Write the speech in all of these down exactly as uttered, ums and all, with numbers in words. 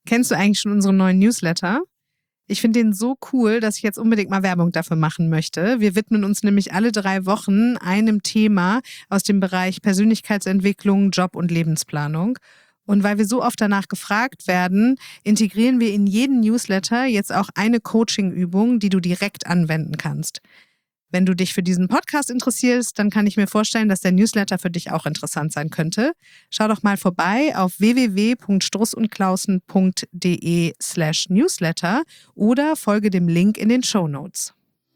Kennst du eigentlich schon unseren neuen Newsletter? Ich finde den so cool, dass ich jetzt unbedingt mal Werbung dafür machen möchte. Wir widmen uns nämlich alle drei Wochen einem Thema aus dem Bereich Persönlichkeitsentwicklung, Job und Lebensplanung. Und weil wir so oft danach gefragt werden, integrieren wir in jeden Newsletter jetzt auch eine Coaching-Übung, die du direkt anwenden kannst. Wenn du dich für diesen Podcast interessierst, dann kann ich mir vorstellen, dass der Newsletter für dich auch interessant sein könnte. Schau doch mal vorbei auf w w w punkt strussundklausen punkt d e slash newsletter oder folge dem Link in den Shownotes.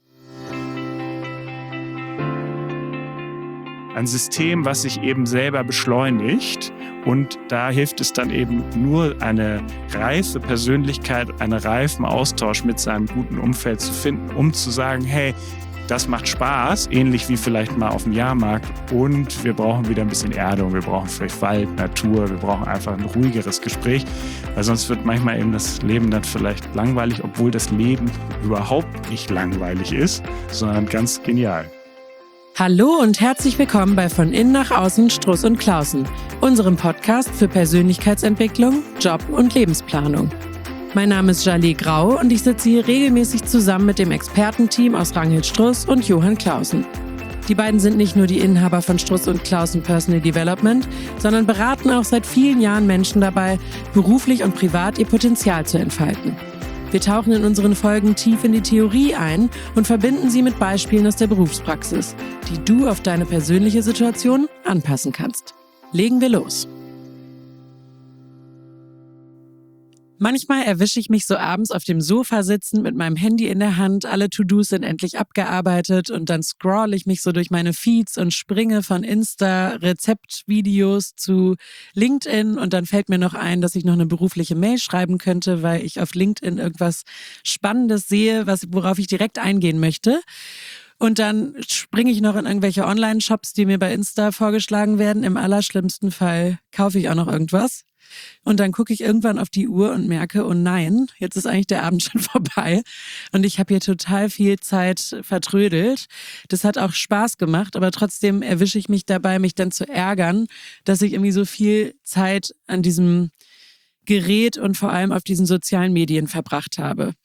Ein System, was sich eben selber beschleunigt, und da hilft es dann eben nur, eine reife Persönlichkeit, einen reifen Austausch mit seinem guten Umfeld zu finden, um zu sagen, hey, das macht Spaß, ähnlich wie vielleicht mal auf dem Jahrmarkt, und wir brauchen wieder ein bisschen Erdung, wir brauchen vielleicht Wald, Natur, wir brauchen einfach ein ruhigeres Gespräch, weil sonst wird manchmal eben das Leben dann vielleicht langweilig, obwohl das Leben überhaupt nicht langweilig ist, sondern ganz genial. Hallo und herzlich willkommen bei Von Innen nach Außen Struss und Klausen, unserem Podcast für Persönlichkeitsentwicklung, Job und Lebensplanung. Mein Name ist Jaleh Grau und ich sitze hier regelmäßig zusammen mit dem Expertenteam aus Ranghild Struss und Johann Clausen. Die beiden sind nicht nur die Inhaber von Struss und Clausen Personal Development, sondern beraten auch seit vielen Jahren Menschen dabei, beruflich und privat ihr Potenzial zu entfalten. Wir tauchen in unseren Folgen tief in die Theorie ein und verbinden sie mit Beispielen aus der Berufspraxis, die du auf deine persönliche Situation anpassen kannst. Legen wir los. Manchmal erwische ich mich so abends auf dem Sofa sitzend mit meinem Handy in der Hand, alle To-Dos sind endlich abgearbeitet und dann scroll ich mich so durch meine Feeds und springe von Insta-Rezeptvideos zu LinkedIn und dann fällt mir noch ein, dass ich noch eine berufliche Mail schreiben könnte, weil ich auf LinkedIn irgendwas Spannendes sehe, was, worauf ich direkt eingehen möchte. Und dann springe ich noch in irgendwelche Online-Shops, die mir bei Insta vorgeschlagen werden. Im allerschlimmsten Fall kaufe ich auch noch irgendwas. Und dann gucke ich irgendwann auf die Uhr und merke, oh nein, jetzt ist eigentlich der Abend schon vorbei. Und ich habe hier total viel Zeit vertrödelt. Das hat auch Spaß gemacht, aber trotzdem erwische ich mich dabei, mich dann zu ärgern, dass ich irgendwie so viel Zeit an diesem Gerät und vor allem auf diesen sozialen Medien verbracht habe.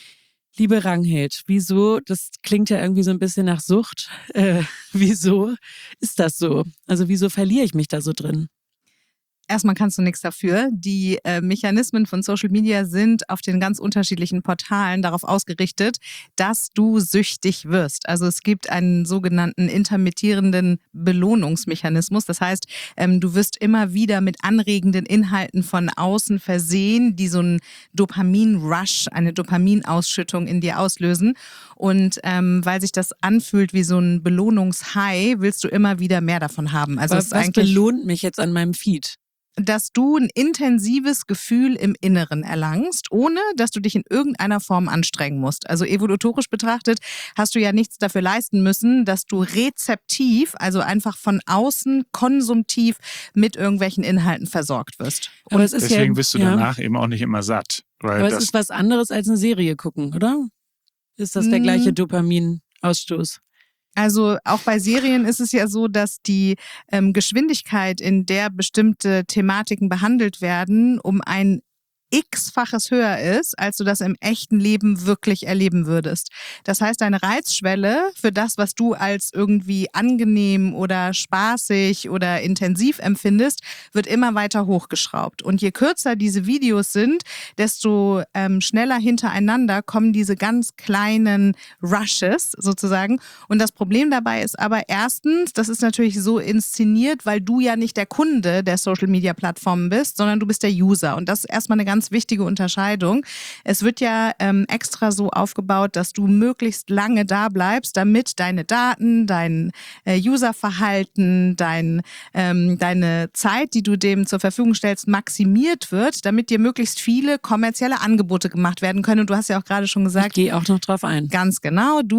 Liebe Ranghild, wieso, das klingt ja irgendwie so ein bisschen nach Sucht, äh, wieso ist das so? Also wieso verliere ich mich da so drin? Erstmal kannst du nichts dafür. Die äh, Mechanismen von Social Media sind auf den ganz unterschiedlichen Portalen darauf ausgerichtet, dass du süchtig wirst. Also es gibt einen sogenannten intermittierenden Belohnungsmechanismus. Das heißt, ähm, du wirst immer wieder mit anregenden Inhalten von außen versehen, die so einen Dopamin-Rush, eine Dopaminausschüttung in dir auslösen. Und ähm, weil sich das anfühlt wie so ein Belohnungshigh, willst du immer wieder mehr davon haben. Also was es ist eigentlich belohnt mich jetzt an meinem Feed? Dass du ein intensives Gefühl im Inneren erlangst, ohne dass du dich in irgendeiner Form anstrengen musst. Also evolutorisch betrachtet hast du ja nichts dafür leisten müssen, dass du rezeptiv, also einfach von außen konsumtiv mit irgendwelchen Inhalten versorgt wirst. Und Und es ist deswegen ja, bist du ja. danach eben auch nicht immer satt. Weil Aber das es ist was anderes als eine Serie gucken, oder? Ist das der gleiche Dopaminausstoß? Also auch bei Serien ist es ja so, dass die ähm, Geschwindigkeit, in der bestimmte Thematiken behandelt werden, um ein x-faches höher ist, als du das im echten Leben wirklich erleben würdest. Das heißt, deine Reizschwelle für das, was du als irgendwie angenehm oder spaßig oder intensiv empfindest, wird immer weiter hochgeschraubt. Und je kürzer diese Videos sind, desto ähm, schneller hintereinander kommen diese ganz kleinen Rushes sozusagen. Und das Problem dabei ist aber erstens, das ist natürlich so inszeniert, weil du ja nicht der Kunde der Social-Media-Plattformen bist, sondern du bist der User. Und das ist erstmal eine ganz wichtige Unterscheidung. Es wird ja ähm, extra so aufgebaut, dass du möglichst lange da bleibst, damit deine Daten, dein äh, Userverhalten, dein, ähm, deine Zeit, die du dem zur Verfügung stellst, maximiert wird, damit dir möglichst viele kommerzielle Angebote gemacht werden können. Und du hast ja auch gerade schon gesagt, ich gehe auch noch drauf ein. Ganz genau, du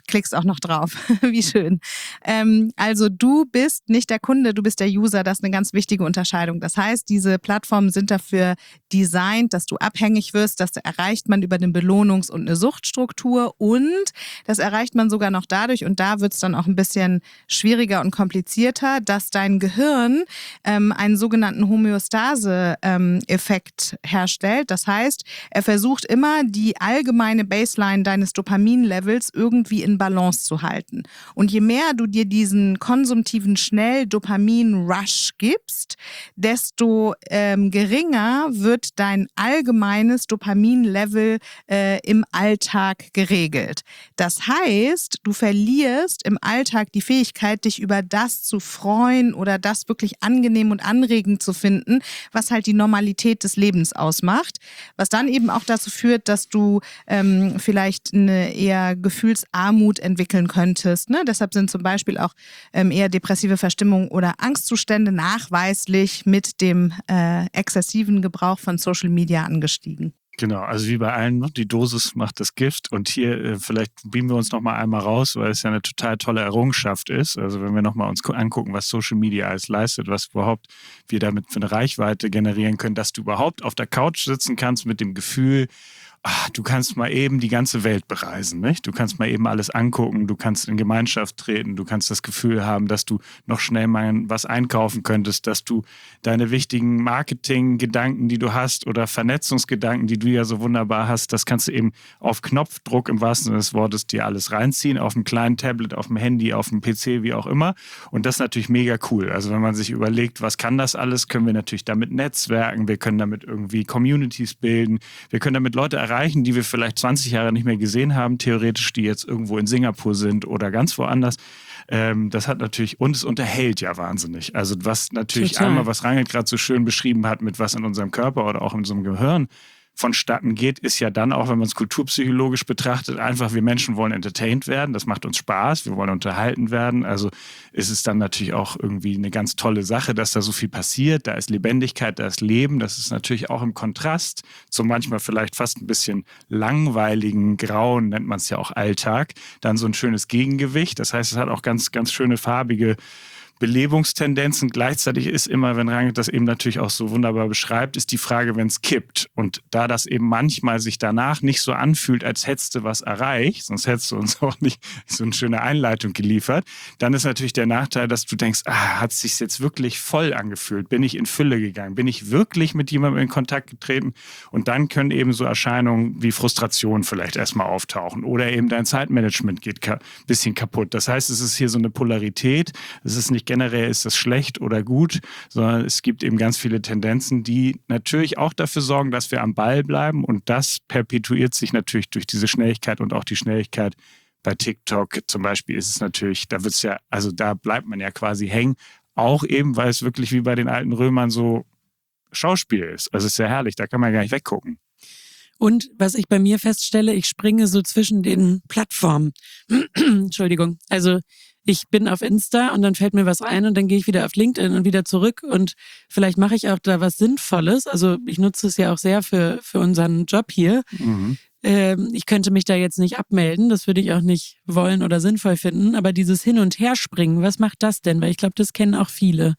klickst auch noch drauf. Wie schön. Ähm, also du bist nicht der Kunde, du bist der User. Das ist eine ganz wichtige Unterscheidung. Das heißt, diese Plattformen sind dafür designt, dass du abhängig wirst. Das erreicht man über eine Belohnungs- und eine Suchtstruktur. Und das erreicht man sogar noch dadurch, und da wird es dann auch ein bisschen schwieriger und komplizierter, dass dein Gehirn ähm, einen sogenannten Homöostase-Effekt ähm, herstellt. Das heißt, er versucht immer, die allgemeine Baseline deines Dopaminlevels irgendwie in Balance zu halten. Und je mehr du dir diesen konsumtiven Schnell-Dopamin-Rush gibst, desto ähm, geringer wird dein allgemeines Dopaminlevel äh, im Alltag geregelt. Das heißt, du verlierst im Alltag die Fähigkeit, dich über das zu freuen oder das wirklich angenehm und anregend zu finden, was halt die Normalität des Lebens ausmacht. Was dann eben auch dazu führt, dass du ähm, vielleicht eine eher Gefühlsarmut entwickeln könntest. Ne? Deshalb sind zum Beispiel auch ähm, eher depressive Verstimmungen oder Angstzustände nachweislich mit dem äh, exzessiven Gebrauch von Social Media angestiegen. Genau, also wie bei allen, die Dosis macht das Gift. Und hier äh, vielleicht beamen wir uns noch mal einmal raus, weil es ja eine total tolle Errungenschaft ist. Also wenn wir noch mal uns angucken, was Social Media alles leistet, was überhaupt wir damit für eine Reichweite generieren können, dass du überhaupt auf der Couch sitzen kannst mit dem Gefühl, ach, du kannst mal eben die ganze Welt bereisen, nicht? Du kannst mal eben alles angucken, du kannst in Gemeinschaft treten, du kannst das Gefühl haben, dass du noch schnell mal was einkaufen könntest, dass du deine wichtigen Marketinggedanken, die du hast oder Vernetzungsgedanken, die du ja so wunderbar hast, das kannst du eben auf Knopfdruck im wahrsten Sinne des Wortes dir alles reinziehen, auf einem kleinen Tablet, auf dem Handy, auf dem P C, wie auch immer. Und das ist natürlich mega cool. Also wenn man sich überlegt, was kann das alles, können wir natürlich damit netzwerken, wir können damit irgendwie Communities bilden, wir können damit Leute erreichen, die wir vielleicht zwanzig Jahre nicht mehr gesehen haben, theoretisch, die jetzt irgendwo in Singapur sind oder ganz woanders. Ähm, das hat natürlich, und es unterhält ja wahnsinnig. Also was natürlich Total. einmal, was Rangel gerade so schön beschrieben hat, mit was in unserem Körper oder auch in unserem Gehirn vonstatten geht, ist ja dann auch, wenn man es kulturpsychologisch betrachtet, einfach, wir Menschen wollen entertained werden, das macht uns Spaß, wir wollen unterhalten werden, also ist es dann natürlich auch irgendwie eine ganz tolle Sache, dass da so viel passiert, da ist Lebendigkeit, da ist Leben, das ist natürlich auch im Kontrast zum manchmal vielleicht fast ein bisschen langweiligen, grauen, nennt man es ja auch Alltag, dann so ein schönes Gegengewicht, das heißt, es hat auch ganz, ganz schöne farbige Belebungstendenzen. Gleichzeitig ist immer, wenn Rangel das eben natürlich auch so wunderbar beschreibt, ist die Frage, wenn es kippt. Und da das eben manchmal sich danach nicht so anfühlt, als hättest du was erreicht, sonst hättest du uns auch nicht so eine schöne Einleitung geliefert, dann ist natürlich der Nachteil, dass du denkst, ah, hat es sich jetzt wirklich voll angefühlt? Bin ich in Fülle gegangen? Bin ich wirklich mit jemandem in Kontakt getreten? Und dann können eben so Erscheinungen wie Frustration vielleicht erstmal auftauchen. Oder eben dein Zeitmanagement geht ein bisschen kaputt. Das heißt, es ist hier so eine Polarität. Es ist nicht generell ist das schlecht oder gut, sondern es gibt eben ganz viele Tendenzen, die natürlich auch dafür sorgen, dass wir am Ball bleiben, und das perpetuiert sich natürlich durch diese Schnelligkeit und auch die Schnelligkeit bei TikTok zum Beispiel ist es natürlich, da wird's ja, also da bleibt man ja quasi hängen, auch eben, weil es wirklich wie bei den alten Römern so Schauspiel ist. Also es ist ja herrlich, da kann man gar nicht weggucken. Und was ich bei mir feststelle, ich springe so zwischen den Plattformen. Entschuldigung. Also ich bin auf Insta und dann fällt mir was ein und dann gehe ich wieder auf LinkedIn und wieder zurück und vielleicht mache ich auch da was Sinnvolles. Also ich nutze es ja auch sehr für, für unseren Job hier. Mhm. Ähm, ich könnte mich da jetzt nicht abmelden, das würde ich auch nicht wollen oder sinnvoll finden. Aber dieses Hin- und Herspringen, was macht das denn? Weil ich glaube, das kennen auch viele.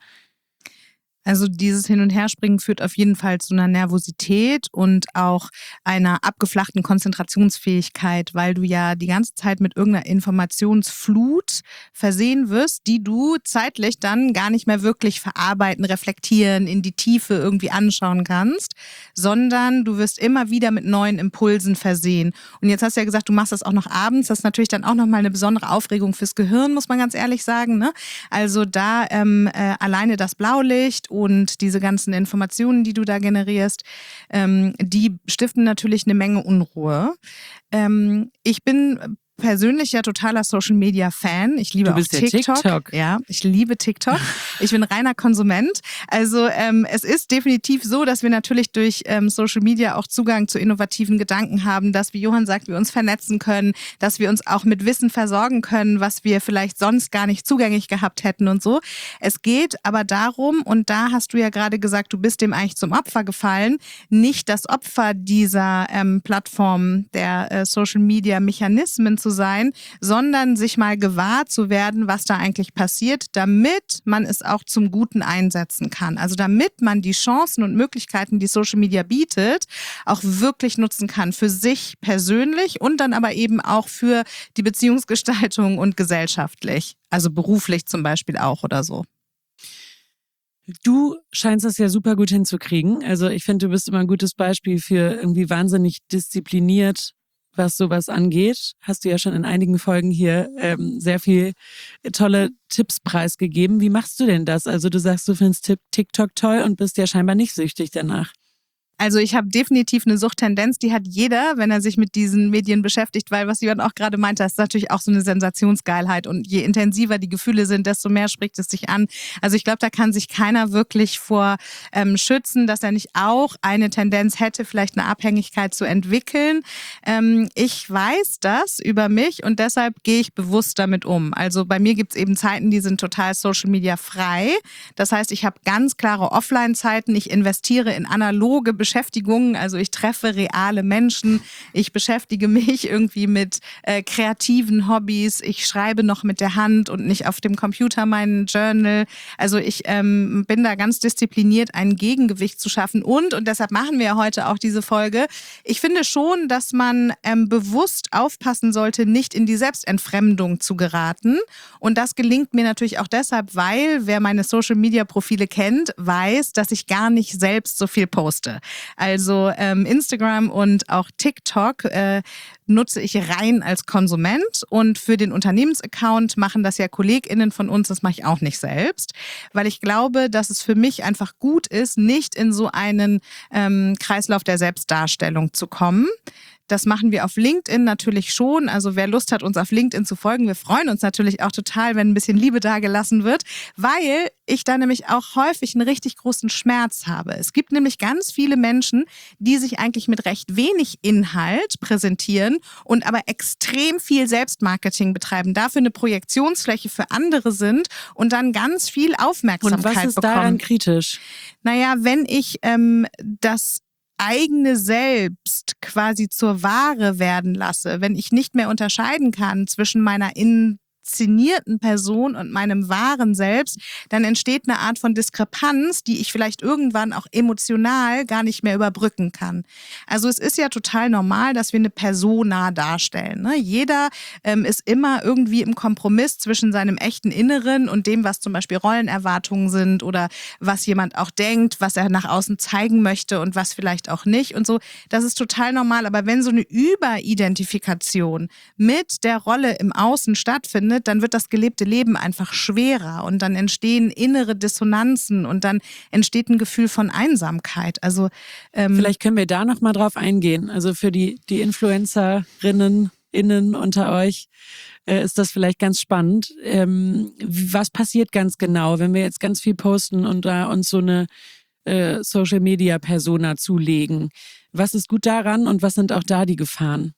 Also dieses Hin- und Herspringen führt auf jeden Fall zu einer Nervosität und auch einer abgeflachten Konzentrationsfähigkeit, weil du ja die ganze Zeit mit irgendeiner Informationsflut versehen wirst, die du zeitlich dann gar nicht mehr wirklich verarbeiten, reflektieren, in die Tiefe irgendwie anschauen kannst, sondern du wirst immer wieder mit neuen Impulsen versehen. Und jetzt hast du ja gesagt, du machst das auch noch abends. Das ist natürlich dann auch nochmal eine besondere Aufregung fürs Gehirn, muss man ganz ehrlich sagen. Ne? Also da ähm, äh, alleine das Blaulicht und diese ganzen Informationen, die du da generierst, ähm, die stiften natürlich eine Menge Unruhe. Ähm, ich bin persönlich ja totaler Social-Media-Fan. Ich liebe du bist auch TikTok. TikTok. Ja, ich liebe TikTok. Ich bin reiner Konsument. Also ähm, es ist definitiv so, dass wir natürlich durch ähm, Social Media auch Zugang zu innovativen Gedanken haben, dass, wie Johann sagt, wir uns vernetzen können, dass wir uns auch mit Wissen versorgen können, was wir vielleicht sonst gar nicht zugänglich gehabt hätten und so. Es geht aber darum, und da hast du ja gerade gesagt, du bist dem eigentlich zum Opfer gefallen, nicht das Opfer dieser ähm, Plattform der äh, Social-Media-Mechanismen zu zu sein, sondern sich mal gewahr zu werden, was da eigentlich passiert, damit man es auch zum Guten einsetzen kann. Also damit man die Chancen und Möglichkeiten, die Social Media bietet, auch wirklich nutzen kann für sich persönlich und dann aber eben auch für die Beziehungsgestaltung und gesellschaftlich. Also beruflich zum Beispiel auch oder so. Du scheinst das ja super gut hinzukriegen. Also ich finde, du bist immer ein gutes Beispiel für irgendwie wahnsinnig diszipliniert, was sowas angeht. Hast du ja schon in einigen Folgen hier ähm, sehr viel tolle Tipps preisgegeben. Wie machst du denn das? Also du sagst, du findest TikTok toll und bist ja scheinbar nicht süchtig danach. Also ich habe definitiv eine Suchttendenz, die hat jeder, wenn er sich mit diesen Medien beschäftigt, weil was Jörn auch gerade meinte, das ist natürlich auch so eine Sensationsgeilheit und je intensiver die Gefühle sind, desto mehr spricht es sich an. Also ich glaube, da kann sich keiner wirklich vor ähm, schützen, dass er nicht auch eine Tendenz hätte, vielleicht eine Abhängigkeit zu entwickeln. Ähm, ich weiß das über mich und deshalb gehe ich bewusst damit um. Also bei mir gibt es eben Zeiten, die sind total Social Media frei. Das heißt, ich habe ganz klare Offline-Zeiten, ich investiere in analoge Beschäftigungen, also ich treffe reale Menschen, ich beschäftige mich irgendwie mit äh, kreativen Hobbys, ich schreibe noch mit der Hand und nicht auf dem Computer meinen Journal. Also ich ähm, bin da ganz diszipliniert, ein Gegengewicht zu schaffen und, und deshalb machen wir ja heute auch diese Folge, ich finde schon, dass man ähm, bewusst aufpassen sollte, nicht in die Selbstentfremdung zu geraten und das gelingt mir natürlich auch deshalb, weil wer meine Social-Media-Profile kennt, weiß, dass ich gar nicht selbst so viel poste. Also ähm, Instagram und auch TikTok äh, nutze ich rein als Konsument und für den Unternehmensaccount machen das ja KollegInnen von uns, das mache ich auch nicht selbst, weil ich glaube, dass es für mich einfach gut ist, nicht in so einen ähm, Kreislauf der Selbstdarstellung zu kommen. Das machen wir auf LinkedIn natürlich schon. Also wer Lust hat, uns auf LinkedIn zu folgen, wir freuen uns natürlich auch total, wenn ein bisschen Liebe da gelassen wird, weil ich da nämlich auch häufig einen richtig großen Schmerz habe. Es gibt nämlich ganz viele Menschen, die sich eigentlich mit recht wenig Inhalt präsentieren und aber extrem viel Selbstmarketing betreiben, dafür eine Projektionsfläche für andere sind und dann ganz viel Aufmerksamkeit bekommen. Und was ist daran kritisch? Naja, wenn ich ähm, das eigene Selbst quasi zur Ware werden lasse, wenn ich nicht mehr unterscheiden kann zwischen meiner inszenierten Person und meinem wahren Selbst, dann entsteht eine Art von Diskrepanz, die ich vielleicht irgendwann auch emotional gar nicht mehr überbrücken kann. Also es ist ja total normal, dass wir eine Persona darstellen. Ne? Jeder ähm, ist immer irgendwie im Kompromiss zwischen seinem echten Inneren und dem, was zum Beispiel Rollenerwartungen sind oder was jemand auch denkt, was er nach außen zeigen möchte und was vielleicht auch nicht und so. Das ist total normal. Aber wenn so eine Überidentifikation mit der Rolle im Außen stattfindet, dann wird das gelebte Leben einfach schwerer und dann entstehen innere Dissonanzen und dann entsteht ein Gefühl von Einsamkeit. Also ähm vielleicht können wir da noch mal drauf eingehen. Also für die, die Influencerinnen innen unter euch äh, ist das vielleicht ganz spannend. Ähm, was passiert ganz genau, wenn wir jetzt ganz viel posten und da uns so eine äh, Social-Media-Persona zulegen? Was ist gut daran und was sind auch da die Gefahren?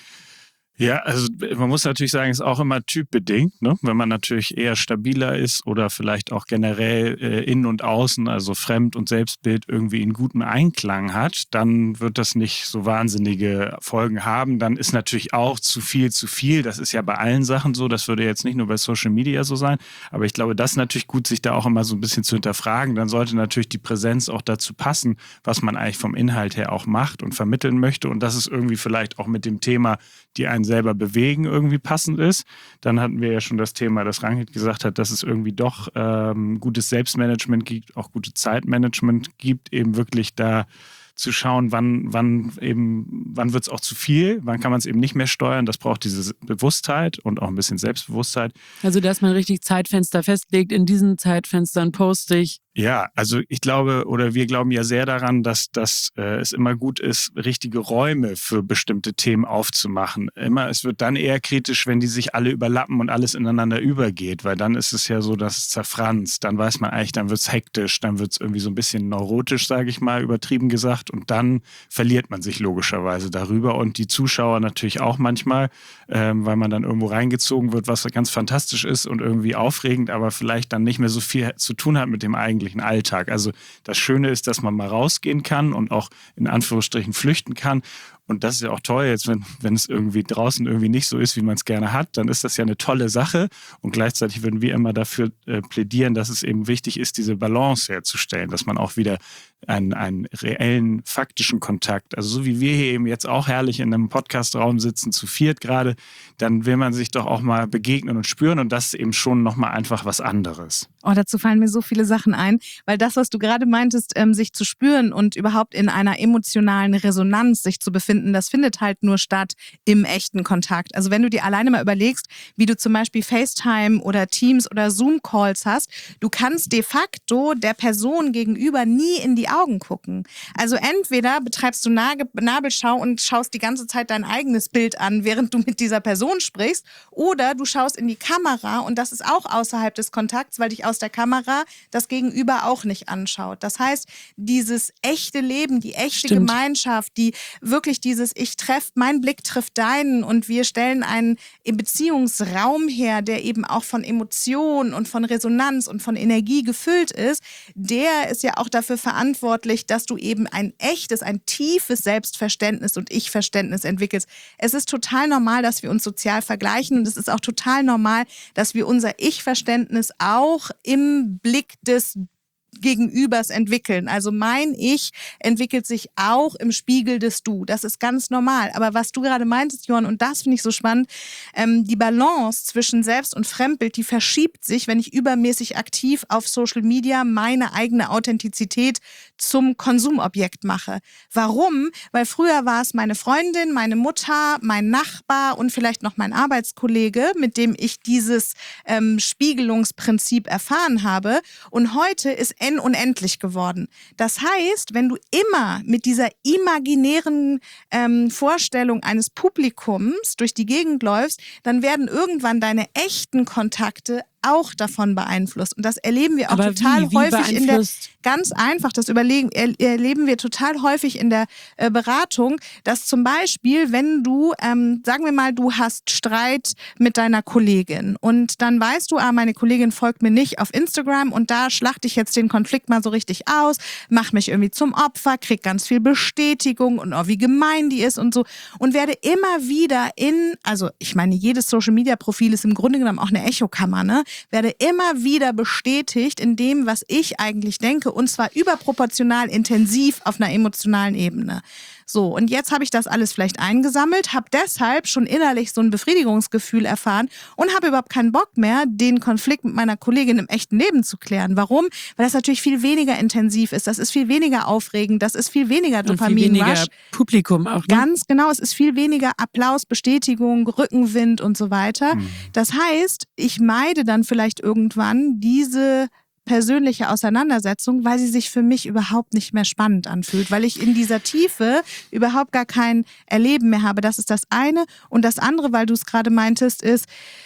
Ja, also man muss natürlich sagen, es ist auch immer typbedingt, ne? Wenn man natürlich eher stabiler ist oder vielleicht auch generell äh, innen und außen, also Fremd- und Selbstbild irgendwie in gutem Einklang hat, dann wird das nicht so wahnsinnige Folgen haben. Dann ist natürlich auch zu viel zu viel. Das ist ja bei allen Sachen so. Das würde jetzt nicht nur bei Social Media so sein. Aber ich glaube, das ist natürlich gut, sich da auch immer so ein bisschen zu hinterfragen. Dann sollte natürlich die Präsenz auch dazu passen, was man eigentlich vom Inhalt her auch macht und vermitteln möchte. Und das ist irgendwie vielleicht auch mit dem Thema, die einen selber bewegen, irgendwie passend ist. Dann hatten wir ja schon das Thema, dass Rangit gesagt hat, dass es irgendwie doch ähm, gutes Selbstmanagement gibt, auch gutes Zeitmanagement gibt, eben wirklich da zu schauen, wann, wann eben, wann wird es auch zu viel, wann kann man es eben nicht mehr steuern. Das braucht diese Bewusstheit und auch ein bisschen Selbstbewusstheit. Also, dass man richtig Zeitfenster festlegt, in diesen Zeitfenstern poste ich. Ja, also ich glaube oder wir glauben ja sehr daran, dass, dass äh, es immer gut ist, richtige Räume für bestimmte Themen aufzumachen. Immer, es wird dann eher kritisch, wenn die sich alle überlappen und alles ineinander übergeht, weil dann ist es ja so, dass es zerfranst. Dann weiß man eigentlich, dann wird es hektisch, dann wird es irgendwie so ein bisschen neurotisch, sage ich mal, übertrieben gesagt. Und dann verliert man sich logischerweise darüber und die Zuschauer natürlich auch manchmal, ähm, weil man dann irgendwo reingezogen wird, was ganz fantastisch ist und irgendwie aufregend, aber vielleicht dann nicht mehr so viel zu tun hat mit dem eigentlichen Alltag. Also das Schöne ist, dass man mal rausgehen kann und auch in Anführungsstrichen flüchten kann. Und das ist ja auch toll jetzt, wenn, wenn es irgendwie draußen irgendwie nicht so ist, wie man es gerne hat, dann ist das ja eine tolle Sache. Und gleichzeitig würden wir immer dafür äh, plädieren, dass es eben wichtig ist, diese Balance herzustellen, dass man auch wieder einen, einen reellen, faktischen Kontakt, also so wie wir hier eben jetzt auch herrlich in einem Podcastraum sitzen, zu viert gerade, dann will man sich doch auch mal begegnen und spüren und das ist eben schon nochmal einfach was anderes. Oh, dazu fallen mir so viele Sachen ein, weil das, was du gerade meintest, ähm, sich zu spüren und überhaupt in einer emotionalen Resonanz sich zu befinden, das findet halt nur statt im echten Kontakt. Also wenn du dir alleine mal überlegst, wie du zum Beispiel FaceTime oder Teams oder Zoom-Calls hast, du kannst de facto der Person gegenüber nie in die Augen gucken. Also entweder betreibst du Nage- Nabelschau und schaust die ganze Zeit dein eigenes Bild an, während du mit dieser Person sprichst, oder du schaust in die Kamera und das ist auch außerhalb des Kontakts, weil dich aus der Kamera das Gegenüber auch nicht anschaut. Das heißt, dieses echte Leben, die echte Stimmt. Gemeinschaft, die wirklich dieses ich treff, mein Blick trifft deinen und wir stellen einen Beziehungsraum her, der eben auch von Emotionen und von Resonanz und von Energie gefüllt ist, der ist ja auch dafür verantwortlich, dass du eben ein echtes, ein tiefes Selbstverständnis und Ich-Verständnis entwickelst. Es ist total normal, dass wir uns sozial vergleichen und es ist auch total normal, dass wir unser Ich-Verständnis auch im Blick des Gegenübers entwickeln. Also mein Ich entwickelt sich auch im Spiegel des Du. Das ist ganz normal. Aber was du gerade meintest, Johann, und das finde ich so spannend, ähm, die Balance zwischen Selbst- und Fremdbild, die verschiebt sich, wenn ich übermäßig aktiv auf Social Media meine eigene Authentizität zum Konsumobjekt mache. Warum? Weil früher war es meine Freundin, meine Mutter, mein Nachbar und vielleicht noch mein Arbeitskollege, mit dem ich dieses ähm, Spiegelungsprinzip erfahren habe. Und heute ist N unendlich geworden. Das heißt, wenn du immer mit dieser imaginären ähm, Vorstellung eines Publikums durch die Gegend läufst, dann werden irgendwann deine echten Kontakte auch davon beeinflusst. Und das erleben wir auch Aber total wie? Wie häufig in der, beeinflusst? ganz einfach, das überlegen, er, erleben wir total häufig in der äh, Beratung, dass zum Beispiel, wenn du, ähm, sagen wir mal, du hast Streit mit deiner Kollegin und dann weißt du, ah, meine Kollegin folgt mir nicht auf Instagram und da schlachte ich jetzt den Konflikt mal so richtig aus, mach mich irgendwie zum Opfer, krieg ganz viel Bestätigung und oh, wie gemein die ist und so und werde immer wieder in, also ich meine, jedes Social-Media-Profil ist im Grunde genommen auch eine Echokammer, ne? Werde immer wieder bestätigt in dem, was ich eigentlich denke und zwar überproportional intensiv auf einer emotionalen Ebene. So, und jetzt habe ich das alles vielleicht eingesammelt, habe deshalb schon innerlich so ein Befriedigungsgefühl erfahren und habe überhaupt keinen Bock mehr, den Konflikt mit meiner Kollegin im echten Leben zu klären. Warum? Weil das natürlich viel weniger intensiv ist, das ist viel weniger aufregend, das ist viel weniger Dopamin. Und viel weniger Publikum auch. Ne? Ganz genau, es ist viel weniger Applaus, Bestätigung, Rückenwind und so weiter. Mhm. Das heißt, ich meide dann vielleicht irgendwann diese persönliche Auseinandersetzung, weil sie sich für mich überhaupt nicht mehr spannend anfühlt, weil ich in dieser Tiefe überhaupt gar kein Erleben mehr habe. Das ist das eine. Und das andere, weil du es gerade meintest, ist,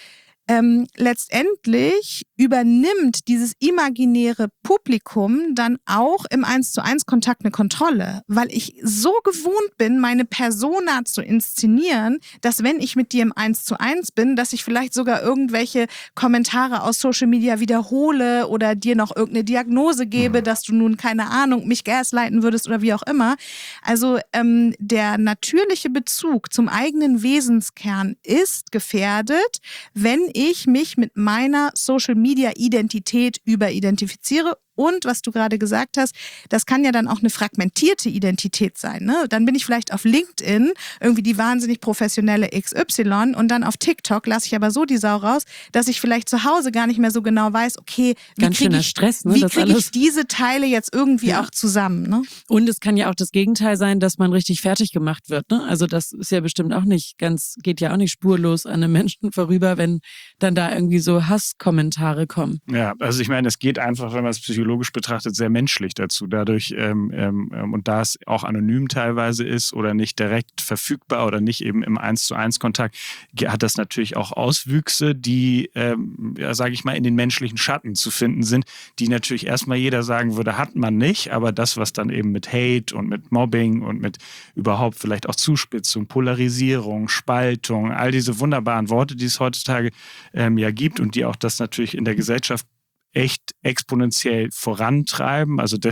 Ähm, letztendlich übernimmt dieses imaginäre Publikum dann auch im eins zu eins Kontakt eine Kontrolle, weil ich so gewohnt bin, meine Persona zu inszenieren, dass wenn ich mit dir im eins zu eins bin, dass ich vielleicht sogar irgendwelche Kommentare aus Social Media wiederhole oder dir noch irgendeine Diagnose gebe, dass du nun, keine Ahnung, mich gaslighten würdest oder wie auch immer. Also ähm, der natürliche Bezug zum eigenen Wesenskern ist gefährdet, wenn ich mich mit meiner Social-Media-Identität überidentifiziere. Und was du gerade gesagt hast, das kann ja dann auch eine fragmentierte Identität sein. Ne? Dann bin ich vielleicht auf LinkedIn irgendwie die wahnsinnig professionelle X Y und dann auf TikTok lasse ich aber so die Sau raus, dass ich vielleicht zu Hause gar nicht mehr so genau weiß, okay, wie kriege ich, Stress, ne, wie das krieg ich alles. diese Teile jetzt irgendwie Ja. auch zusammen. Ne? Und es kann ja auch das Gegenteil sein, dass man richtig fertig gemacht wird. Ne? Also das ist ja bestimmt auch nicht ganz, geht ja auch nicht spurlos an einem Menschen vorüber, wenn dann da irgendwie so Hasskommentare kommen. Ja, also ich meine, es geht einfach, wenn man es psychologisch betrachtet, sehr menschlich dazu. Dadurch, ähm, ähm, und da es auch anonym teilweise ist oder nicht direkt verfügbar oder nicht eben im eins zu eins Kontakt, hat das natürlich auch Auswüchse, die, ähm, ja, sage ich mal, in den menschlichen Schatten zu finden sind, die natürlich erstmal jeder sagen würde, hat man nicht, aber das, was dann eben mit Hate und mit Mobbing und mit überhaupt vielleicht auch Zuspitzung, Polarisierung, Spaltung, all diese wunderbaren Worte, die es heutzutage ähm, ja gibt und die auch das natürlich in der Gesellschaft echt exponentiell vorantreiben. Also deswegen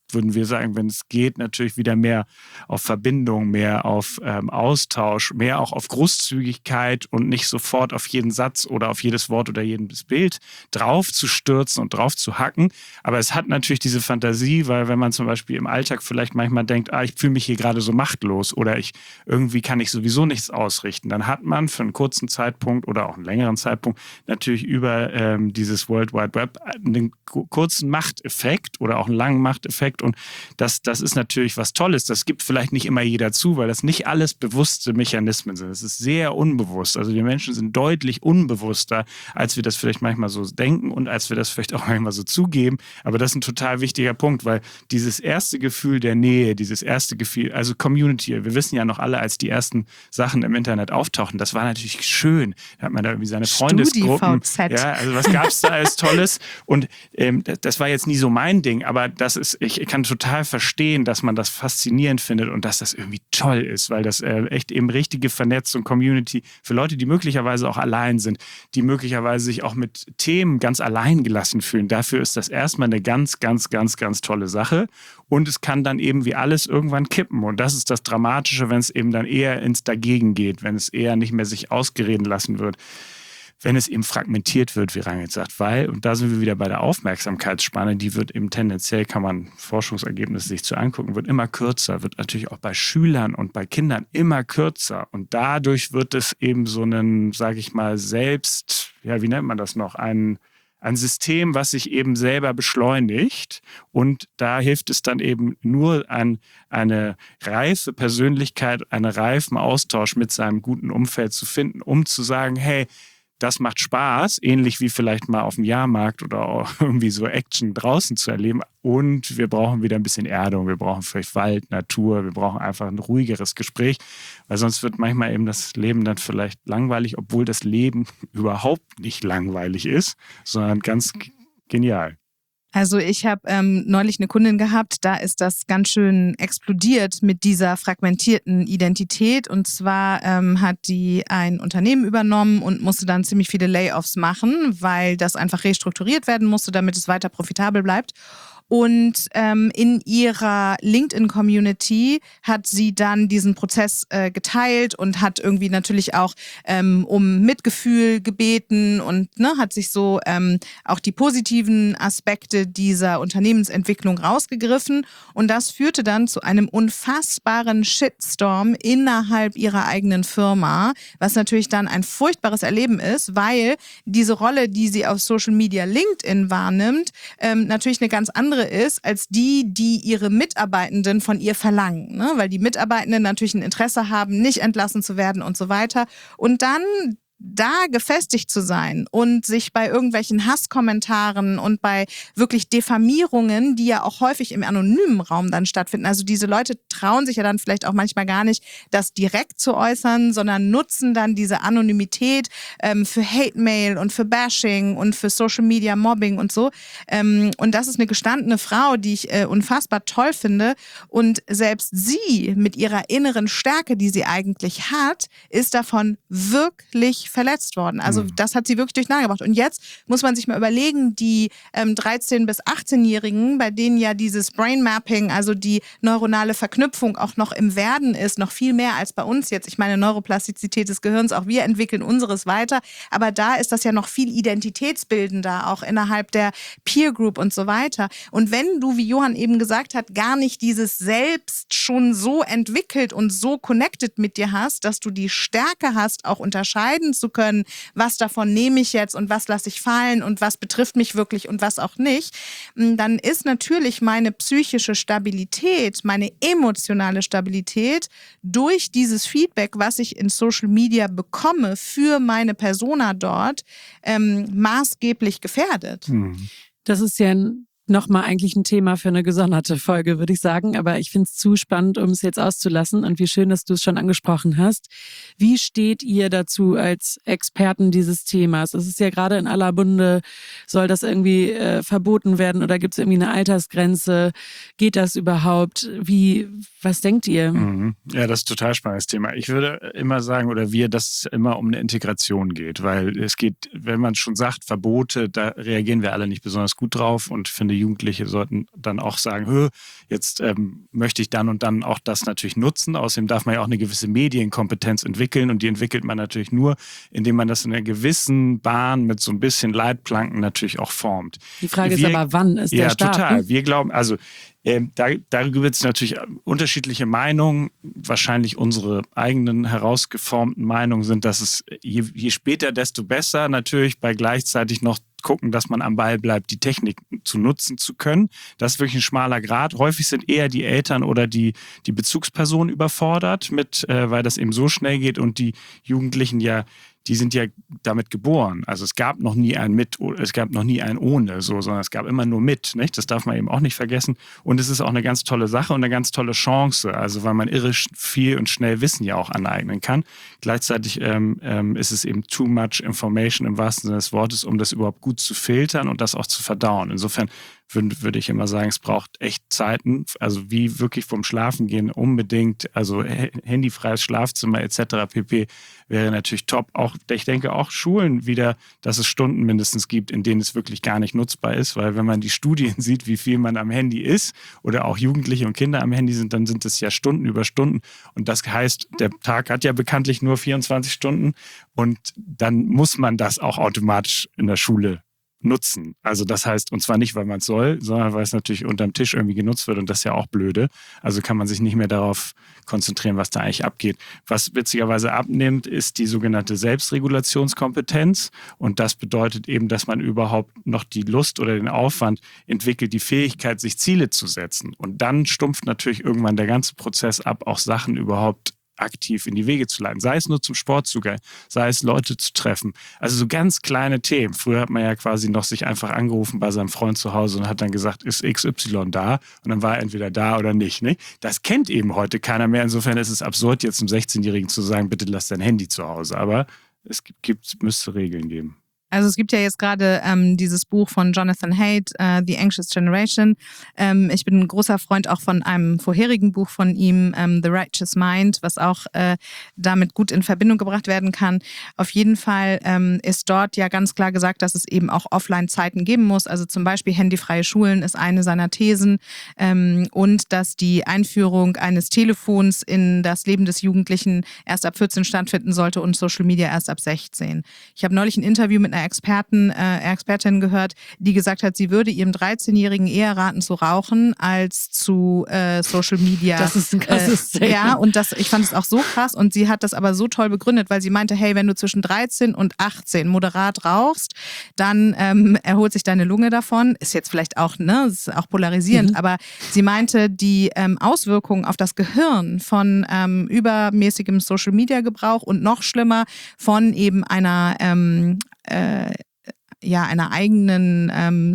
würden wir sagen, wenn es geht, natürlich wieder mehr auf Verbindung, mehr auf ähm, Austausch, mehr auch auf Großzügigkeit und nicht sofort auf jeden Satz oder auf jedes Wort oder jedes Bild drauf zu stürzen und drauf zu hacken. Aber es hat natürlich diese Fantasie, weil wenn man zum Beispiel im Alltag vielleicht manchmal denkt, ah, ich fühle mich hier gerade so machtlos oder ich irgendwie kann ich sowieso nichts ausrichten, dann hat man für einen kurzen Zeitpunkt oder auch einen längeren Zeitpunkt natürlich über ähm, dieses World Wide Web einen kurzen Machteffekt oder auch einen langen Machteffekt. Und das, das ist natürlich was Tolles. Das gibt vielleicht nicht immer jeder zu, weil das nicht alles bewusste Mechanismen sind. Es ist sehr unbewusst. Also die Menschen sind deutlich unbewusster, als wir das vielleicht manchmal so denken und als wir das vielleicht auch manchmal so zugeben. Aber das ist ein total wichtiger Punkt, weil dieses erste Gefühl der Nähe, dieses erste Gefühl, also Community, wir wissen ja noch alle, als die ersten Sachen im Internet auftauchten, das war natürlich schön. Da hat man da irgendwie seine Freundesgruppen. Ja, also was gab es da alles Tolles? Und ähm, das, das war jetzt nie so mein Ding, aber das ist, ich, ich kann total verstehen, dass man das faszinierend findet und dass das irgendwie toll ist, weil das äh, echt eben richtige Vernetzung, Community für Leute, die möglicherweise auch allein sind, die möglicherweise sich auch mit Themen ganz allein gelassen fühlen. Dafür ist das erstmal eine ganz, ganz, ganz, ganz tolle Sache. Und es kann dann eben wie alles irgendwann kippen. Und das ist das Dramatische, wenn es eben dann eher ins Dagegen geht, wenn es eher nicht mehr sich ausgereden lassen wird, wenn es eben fragmentiert wird, wie Rangit sagt. Weil, und da sind wir wieder bei der Aufmerksamkeitsspanne, die wird eben tendenziell, kann man Forschungsergebnisse sich zu angucken, wird immer kürzer, wird natürlich auch bei Schülern und bei Kindern immer kürzer. Und dadurch wird es eben so einen, sage ich mal, selbst, ja, wie nennt man das noch, ein Ein System, was sich eben selber beschleunigt, und da hilft es dann eben nur an eine reife Persönlichkeit, einen reifen Austausch mit seinem guten Umfeld zu finden, um zu sagen, hey, das macht Spaß, ähnlich wie vielleicht mal auf dem Jahrmarkt oder auch irgendwie so Action draußen zu erleben. Und wir brauchen wieder ein bisschen Erdung, wir brauchen vielleicht Wald, Natur, wir brauchen einfach ein ruhigeres Gespräch, weil sonst wird manchmal eben das Leben dann vielleicht langweilig, obwohl das Leben überhaupt nicht langweilig ist, sondern ganz genial. Also ich habe ähm, neulich eine Kundin gehabt, da ist das ganz schön explodiert mit dieser fragmentierten Identität. Und zwar ähm, hat die ein Unternehmen übernommen und musste dann ziemlich viele Layoffs machen, weil das einfach restrukturiert werden musste, damit es weiter profitabel bleibt. Und ähm, in ihrer LinkedIn-Community hat sie dann diesen Prozess äh, geteilt und hat irgendwie natürlich auch ähm, um Mitgefühl gebeten und ne, hat sich so ähm, auch die positiven Aspekte dieser Unternehmensentwicklung rausgegriffen. Und das führte dann zu einem unfassbaren Shitstorm innerhalb ihrer eigenen Firma, was natürlich dann ein furchtbares Erleben ist, weil diese Rolle, die sie auf Social Media LinkedIn wahrnimmt, ähm, natürlich eine ganz andere ist als die, die ihre Mitarbeitenden von ihr verlangen, ne? Weil die Mitarbeitenden natürlich ein Interesse haben, nicht entlassen zu werden und so weiter. Und dann da gefestigt zu sein und sich bei irgendwelchen Hasskommentaren und bei wirklich Diffamierungen, die ja auch häufig im anonymen Raum dann stattfinden. Also diese Leute trauen sich ja dann vielleicht auch manchmal gar nicht, das direkt zu äußern, sondern nutzen dann diese Anonymität ähm, für Hate-Mail und für Bashing und für Social-Media-Mobbing und so. Ähm, und das ist eine gestandene Frau, die ich äh, unfassbar toll finde. Und selbst sie mit ihrer inneren Stärke, die sie eigentlich hat, ist davon wirklich verletzt worden. Also das hat sie wirklich durcheinander gebracht. Und jetzt muss man sich mal überlegen, die ähm, dreizehn- bis achtzehn-Jährigen, bei denen ja dieses Brain Mapping, also die neuronale Verknüpfung auch noch im Werden ist, noch viel mehr als bei uns jetzt. Ich meine, Neuroplastizität des Gehirns, auch wir entwickeln unseres weiter, aber da ist das ja noch viel identitätsbildender, auch innerhalb der Peer Group und so weiter. Und wenn du, wie Johann eben gesagt hat, gar nicht dieses Selbst schon so entwickelt und so connected mit dir hast, dass du die Stärke hast, auch unterscheiden zu können, was davon nehme ich jetzt und was lasse ich fallen und was betrifft mich wirklich und was auch nicht, dann ist natürlich meine psychische Stabilität, meine emotionale Stabilität durch dieses Feedback, was ich in Social Media bekomme für meine Persona dort, ähm, maßgeblich gefährdet. Hm. Das ist ja ein Nochmal eigentlich ein Thema für eine gesonderte Folge, würde ich sagen. Aber ich finde es zu spannend, um es jetzt auszulassen. Und wie schön, dass du es schon angesprochen hast. Wie steht ihr dazu als Experten dieses Themas? Es ist ja gerade in aller Munde, soll das irgendwie äh, verboten werden oder gibt es irgendwie eine Altersgrenze? Geht das überhaupt? Wie, was denkt ihr? Mhm. Ja, das ist ein total spannendes Thema. Ich würde immer sagen, oder wir, dass es immer um eine Integration geht. Weil es geht, wenn man schon sagt, Verbote, da reagieren wir alle nicht besonders gut drauf und finde Jugendliche sollten dann auch sagen, Hö, jetzt ähm, möchte ich dann und dann auch das natürlich nutzen. Außerdem darf man ja auch eine gewisse Medienkompetenz entwickeln und die entwickelt man natürlich nur, indem man das in einer gewissen Bahn mit so ein bisschen Leitplanken natürlich auch formt. Die Frage Wir, ist aber, wann ist ja, der Start? Ja, total. Ne? Wir glauben, also ähm, da, darüber gibt es natürlich unterschiedliche Meinungen. Wahrscheinlich unsere eigenen herausgeformten Meinungen sind, dass es je, je später, desto besser. Natürlich bei gleichzeitig noch gucken, dass man am Ball bleibt, die Technik zu nutzen zu können. Das ist wirklich ein schmaler Grat. Häufig sind eher die Eltern oder die, die Bezugspersonen überfordert, mit, äh, weil das eben so schnell geht und die Jugendlichen ja, die sind ja damit geboren. Also es gab noch nie ein mit, es gab noch nie ein ohne, so, sondern es gab immer nur mit. Nicht? Das darf man eben auch nicht vergessen. Und es ist auch eine ganz tolle Sache und eine ganz tolle Chance, also weil man irre viel und schnell Wissen ja auch aneignen kann. Gleichzeitig ähm, ähm, ist es eben too much information im wahrsten Sinne des Wortes, um das überhaupt gut zu filtern und das auch zu verdauen. Insofern würde, würde ich immer sagen, es braucht echt Zeiten, also wie wirklich vom Schlafengehen unbedingt, also handyfreies Schlafzimmer et cetera pp. Wäre natürlich top. Auch, ich denke auch Schulen wieder, dass es Stunden mindestens gibt, in denen es wirklich gar nicht nutzbar ist, weil wenn man die Studien sieht, wie viel man am Handy ist oder auch Jugendliche und Kinder am Handy sind, dann sind es ja Stunden über Stunden und das heißt, der Tag hat ja bekanntlich nur vierundzwanzig Stunden und dann muss man das auch automatisch in der Schule nutzen. Also das heißt, und zwar nicht, weil man es soll, sondern weil es natürlich unterm Tisch irgendwie genutzt wird und das ist ja auch blöde. Also kann man sich nicht mehr darauf konzentrieren, was da eigentlich abgeht. Was witzigerweise abnimmt, ist die sogenannte Selbstregulationskompetenz und das bedeutet eben, dass man überhaupt noch die Lust oder den Aufwand entwickelt, die Fähigkeit, sich Ziele zu setzen. Und dann stumpft natürlich irgendwann der ganze Prozess ab, auch Sachen überhaupt aktiv in die Wege zu leiten. Sei es nur zum Sport zu gehen, sei es Leute zu treffen. Also so ganz kleine Themen. Früher hat man ja quasi noch sich einfach angerufen bei seinem Freund zu Hause und hat dann gesagt, ist X Y da? Und dann war er entweder da oder nicht. Ne? Das kennt eben heute keiner mehr. Insofern ist es absurd, jetzt einem sechzehnjährigen zu sagen, bitte lass dein Handy zu Hause. Aber es gibt, gibt müsste Regeln geben. Also es gibt ja jetzt gerade ähm, dieses Buch von Jonathan Haidt, äh, The Anxious Generation. Ähm, ich bin ein großer Freund auch von einem vorherigen Buch von ihm, ähm, The Righteous Mind, was auch äh, damit gut in Verbindung gebracht werden kann. Auf jeden Fall ähm, ist dort ja ganz klar gesagt, dass es eben auch Offline-Zeiten geben muss. Also zum Beispiel handyfreie Schulen ist eine seiner Thesen ähm, und dass die Einführung eines Telefons in das Leben des Jugendlichen erst ab vierzehn stattfinden sollte und Social Media erst ab sechzehn. Ich habe neulich ein Interview mit einer Experten, äh, Expertin gehört, die gesagt hat, sie würde ihrem dreizehnjährigen eher raten zu rauchen als zu äh, Social Media. Das ist ein krasses äh, Ja, und das, ich fand es auch so krass und sie hat das aber so toll begründet, weil sie meinte, hey, wenn du zwischen dreizehn und achtzehn moderat rauchst, dann ähm, erholt sich deine Lunge davon. Ist jetzt vielleicht auch, ne, ist auch polarisierend, mhm. aber sie meinte, die ähm, Auswirkungen auf das Gehirn von ähm, übermäßigem Social Media Gebrauch und noch schlimmer von eben einer ähm, Äh, ja, einer eigenen ähm,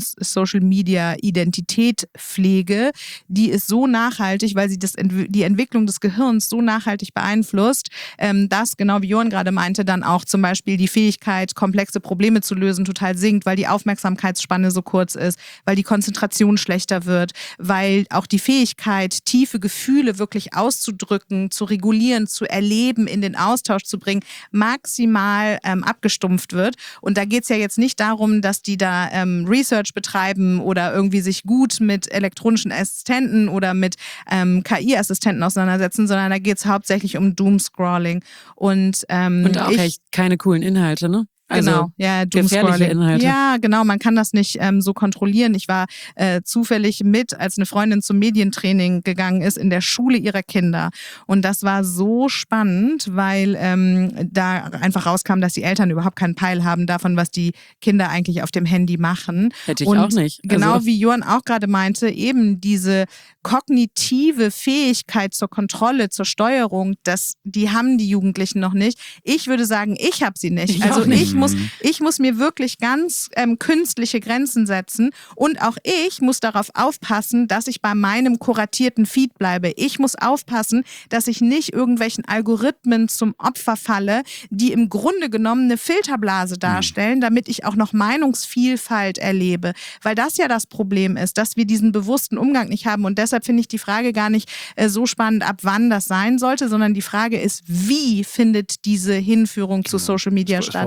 Social-Media-Identitätpflege, die ist so nachhaltig, weil sie das, die Entwicklung des Gehirns so nachhaltig beeinflusst, ähm, dass, genau wie Johann gerade meinte, dann auch zum Beispiel die Fähigkeit, komplexe Probleme zu lösen, total sinkt, weil die Aufmerksamkeitsspanne so kurz ist, weil die Konzentration schlechter wird, weil auch die Fähigkeit, tiefe Gefühle wirklich auszudrücken, zu regulieren, zu erleben, in den Austausch zu bringen, maximal ähm, abgestumpft wird. Und da geht es ja jetzt nicht darum, dass die da ähm, Research betreiben oder irgendwie sich gut mit elektronischen Assistenten oder mit ähm, K I-Assistenten auseinandersetzen, sondern da geht es hauptsächlich um Doomscrolling. Und, ähm, Und auch ich, echt keine coolen Inhalte, ne? Also genau, ja, gefährliche Inhalte. Ja, genau, man kann das nicht ähm, so kontrollieren. Ich war äh, zufällig mit, als eine Freundin zum Medientraining gegangen ist in der Schule ihrer Kinder. Und das war so spannend, weil ähm, da einfach rauskam, dass die Eltern überhaupt keinen Peil haben davon, was die Kinder eigentlich auf dem Handy machen. Hätte ich Und auch nicht. Also genau wie Johann auch gerade meinte, eben diese kognitive Fähigkeit zur Kontrolle, zur Steuerung, das, die haben die Jugendlichen noch nicht. Ich würde sagen, ich habe sie nicht. Ich also nicht. ich muss, ich muss mir wirklich ganz ähm, künstliche Grenzen setzen und auch ich muss darauf aufpassen, dass ich bei meinem kuratierten Feed bleibe. Ich muss aufpassen, dass ich nicht irgendwelchen Algorithmen zum Opfer falle, die im Grunde genommen eine Filterblase darstellen, damit ich auch noch Meinungsvielfalt erlebe. Weil das ja das Problem ist, dass wir diesen bewussten Umgang nicht haben und deshalb finde ich die Frage gar nicht äh, so spannend, ab wann das sein sollte, sondern die Frage ist, wie findet diese Hinführung zu Social Media es statt? Es braucht einen Umgang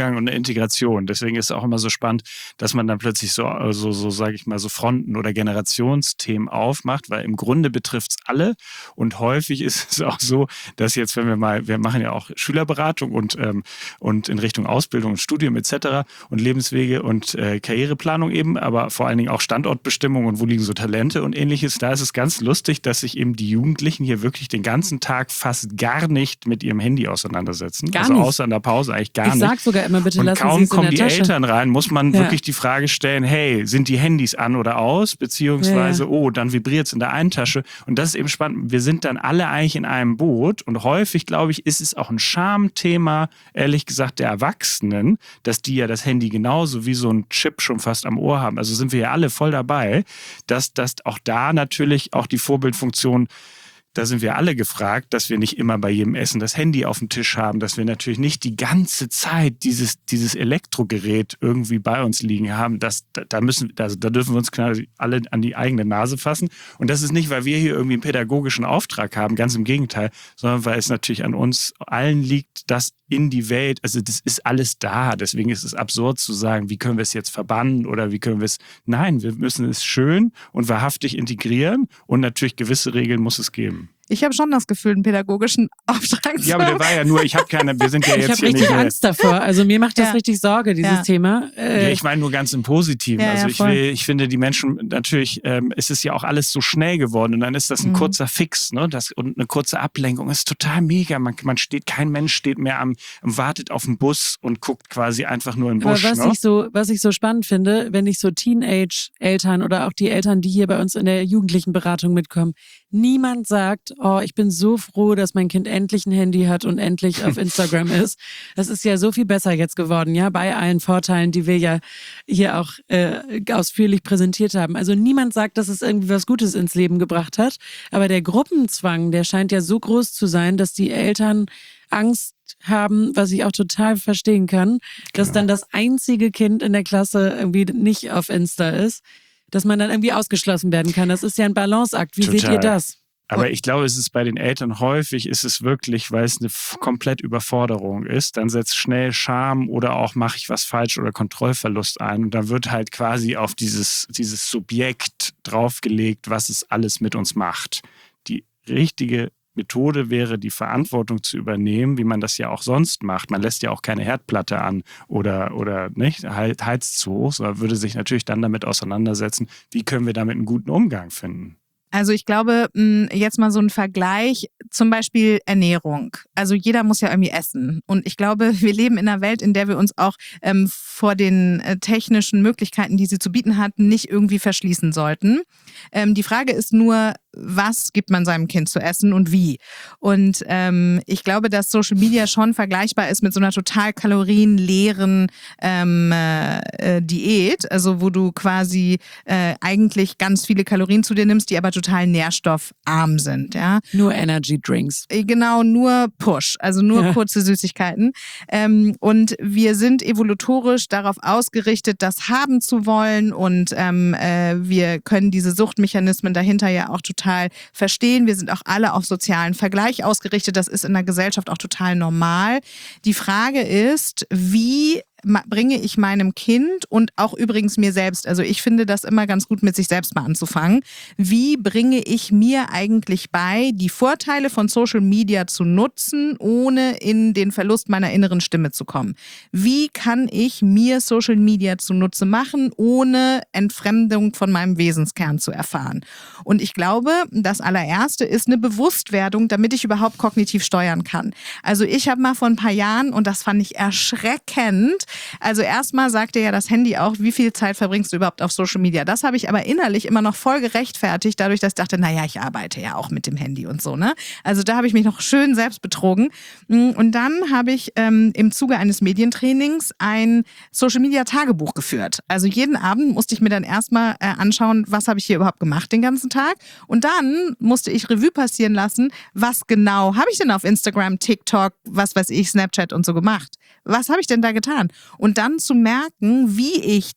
Umgang und eine Integration. Deswegen ist es auch immer so spannend, dass man dann plötzlich so, so, so sage ich mal, so Fronten oder Generationsthemen aufmacht, weil im Grunde betrifft es alle. Und häufig ist es auch so, dass jetzt, wenn wir mal, wir machen ja auch Schülerberatung und, ähm, und in Richtung Ausbildung und Studium et cetera und Lebenswege und äh, Karriereplanung eben, aber vor allen Dingen auch Standortbestimmung und wo liegen so Talente und ähnliches. Da ist es ganz lustig, dass sich eben die Jugendlichen hier wirklich den ganzen Tag fast gar nicht mit ihrem Handy auseinandersetzen. Gar also nicht. außer in der Pause eigentlich gar nicht. Ich sag sogar immer, bitte und lassen kaum Sie es in kommen der die Tasche. Eltern rein, muss man Ja. wirklich die Frage stellen, hey, sind die Handys an oder aus? Beziehungsweise, Ja. oh, dann vibriert es in der einen Tasche. Und das ist eben spannend. Wir sind dann alle eigentlich in einem Boot und häufig, glaube ich, ist es auch ein Schamthema, ehrlich gesagt, der Erwachsenen, dass die ja das Handy genauso wie so ein Chip schon fast am Ohr haben. Also sind wir ja alle voll dabei, dass, dass auch da natürlich auch die Vorbildfunktion, da sind wir alle gefragt, dass wir nicht immer bei jedem Essen das Handy auf dem Tisch haben, dass wir natürlich nicht die ganze Zeit dieses, dieses Elektrogerät irgendwie bei uns liegen haben. Das, da, da, müssen, also da dürfen wir uns quasi alle an die eigene Nase fassen. Und das ist nicht, weil wir hier irgendwie einen pädagogischen Auftrag haben, ganz im Gegenteil, sondern weil es natürlich an uns allen liegt, das in die Welt, also das ist alles da. Deswegen ist es absurd zu sagen, wie können wir es jetzt verbannen oder wie können wir es... Nein, wir müssen es schön und wahrhaftig integrieren und natürlich gewisse Regeln muss es geben. Ich habe schon das Gefühl, einen pädagogischen Auftrag zu Ja, aber der haben. war ja nur, ich habe keine, wir sind ja Ich jetzt habe hier richtig nicht... Angst davor. Also mir macht das Ja. richtig Sorge, dieses Ja. Thema. Äh, Ja, ich meine nur ganz im Positiven. Ja, also ja, ich voll. will, ich finde, die Menschen natürlich, ähm, es ist ja auch alles so schnell geworden und dann ist das ein Mhm. kurzer Fix, ne? Das, und eine kurze Ablenkung ist total mega. Man, man steht, kein Mensch steht mehr am, wartet auf den Bus und guckt quasi einfach nur in den Aber Busch. was Ne? ich so, was ich so spannend finde, wenn ich so Teenage-Eltern oder auch die Eltern, die hier bei uns in der Jugendlichenberatung mitkommen, niemand sagt, oh, ich bin so froh, dass mein Kind endlich ein Handy hat und endlich auf Instagram ist. Das ist ja so viel besser jetzt geworden, ja, bei allen Vorteilen, die wir ja hier auch äh, ausführlich präsentiert haben. Also niemand sagt, dass es irgendwie was Gutes ins Leben gebracht hat, aber der Gruppenzwang, der scheint ja so groß zu sein, dass die Eltern Angst haben, was ich auch total verstehen kann, dass Genau. dann das einzige Kind in der Klasse irgendwie nicht auf Insta ist, dass man dann irgendwie ausgeschlossen werden kann. Das ist ja ein Balanceakt. Wie seht Total. ihr das? Aber ich glaube, es ist bei den Eltern häufig, ist es wirklich, weil es eine f- komplett Überforderung ist, dann setzt schnell Scham oder auch mache ich was falsch oder Kontrollverlust ein und dann wird halt quasi auf dieses, dieses Subjekt draufgelegt, was es alles mit uns macht. Die richtige Methode wäre, die Verantwortung zu übernehmen, wie man das ja auch sonst macht. Man lässt ja auch keine Herdplatte an oder, oder nicht, heizt zu hoch, sondern würde sich natürlich dann damit auseinandersetzen, wie können wir damit einen guten Umgang finden. Also ich glaube, mh, jetzt mal so ein Vergleich, zum Beispiel Ernährung. Also jeder muss ja irgendwie essen. Und ich glaube, wir leben in einer Welt, in der wir uns auch ähm, vor den äh, technischen Möglichkeiten, die sie zu bieten hat, nicht irgendwie verschließen sollten. Ähm, die Frage ist nur, was gibt man seinem Kind zu essen und wie? Und ähm, ich glaube, dass Social Media schon vergleichbar ist mit so einer total kalorienleeren ähm, äh, Diät, also wo du quasi äh, eigentlich ganz viele Kalorien zu dir nimmst, die aber total nährstoffarm sind. Ja? Nur Energy Drinks. Genau, nur Push, also nur Ja. kurze Süßigkeiten. Ähm, und wir sind evolutorisch darauf ausgerichtet, das haben zu wollen und ähm, äh, wir können diese Suchtmechanismen dahinter ja auch total verstehen. Wir sind auch alle auf sozialen Vergleich ausgerichtet. Das ist in der Gesellschaft auch total normal. Die Frage ist, wie ma- bringe ich meinem Kind und auch übrigens mir selbst, also ich finde das immer ganz gut, mit sich selbst mal anzufangen. Wie bringe ich mir eigentlich bei, die Vorteile von Social Media zu nutzen, ohne in den Verlust meiner inneren Stimme zu kommen? Wie kann ich mir Social Media zunutze machen, ohne Entfremdung von meinem Wesenskern zu erfahren? Und ich glaube, das allererste ist eine Bewusstwerdung, damit ich überhaupt kognitiv steuern kann. Also ich habe mal vor ein paar Jahren, und das fand ich erschreckend, also erstmal sagte ja das Handy auch, wie viel Zeit verbringst du überhaupt auf Social Media? Das habe ich aber innerlich immer noch voll gerechtfertigt, dadurch, dass ich dachte, naja, ich arbeite ja auch mit dem Handy und so, ne? Also da habe ich mich noch schön selbst betrogen. Und dann habe ich ähm, im Zuge eines Medientrainings ein Social-Media-Tagebuch geführt. Also jeden Abend musste ich mir dann erstmal äh, anschauen, was habe ich hier überhaupt gemacht den ganzen Tag. Und dann musste ich Revue passieren lassen, was genau habe ich denn auf Instagram, TikTok, was weiß ich, Snapchat und so gemacht? Was habe ich denn da getan? Und dann zu merken, wie ich dem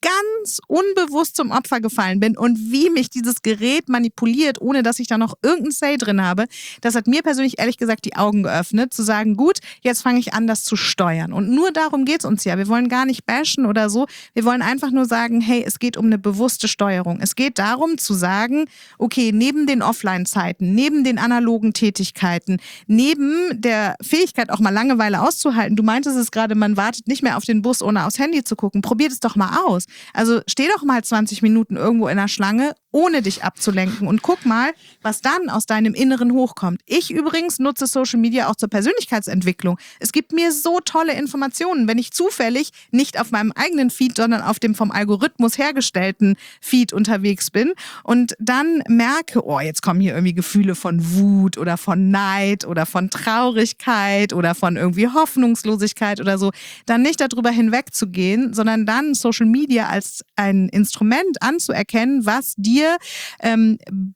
ganz unbewusst zum Opfer gefallen bin und wie mich dieses Gerät manipuliert, ohne dass ich da noch irgendein Say drin habe, das hat mir persönlich ehrlich gesagt die Augen geöffnet, zu sagen, gut, jetzt fange ich an, das zu steuern. Und nur darum geht es uns ja. Wir wollen gar nicht bashen oder so. Wir wollen einfach nur sagen, hey, es geht um eine bewusste Steuerung. Es geht darum zu sagen, okay, neben den Offline-Zeiten, neben den analogen Tätigkeiten, neben der Fähigkeit auch mal Langeweile auszuhalten, du meintest es gerade, man wartet nicht mehr auf den Bus, ohne aufs Handy zu gucken. Probiert es doch mal aus. Also steh doch mal zwanzig Minuten irgendwo in der Schlange, ohne dich abzulenken und guck mal, was dann aus deinem Inneren hochkommt. Ich übrigens nutze Social Media auch zur Persönlichkeitsentwicklung. Es gibt mir so tolle Informationen, wenn ich zufällig nicht auf meinem eigenen Feed, sondern auf dem vom Algorithmus hergestellten Feed unterwegs bin und dann merke, oh, jetzt kommen hier irgendwie Gefühle von Wut oder von Neid oder von Traurigkeit oder von irgendwie Hoffnungslosigkeit oder so, dann nicht darüber hinwegzugehen, sondern dann Social Media als ein Instrument anzuerkennen, was dir ähm,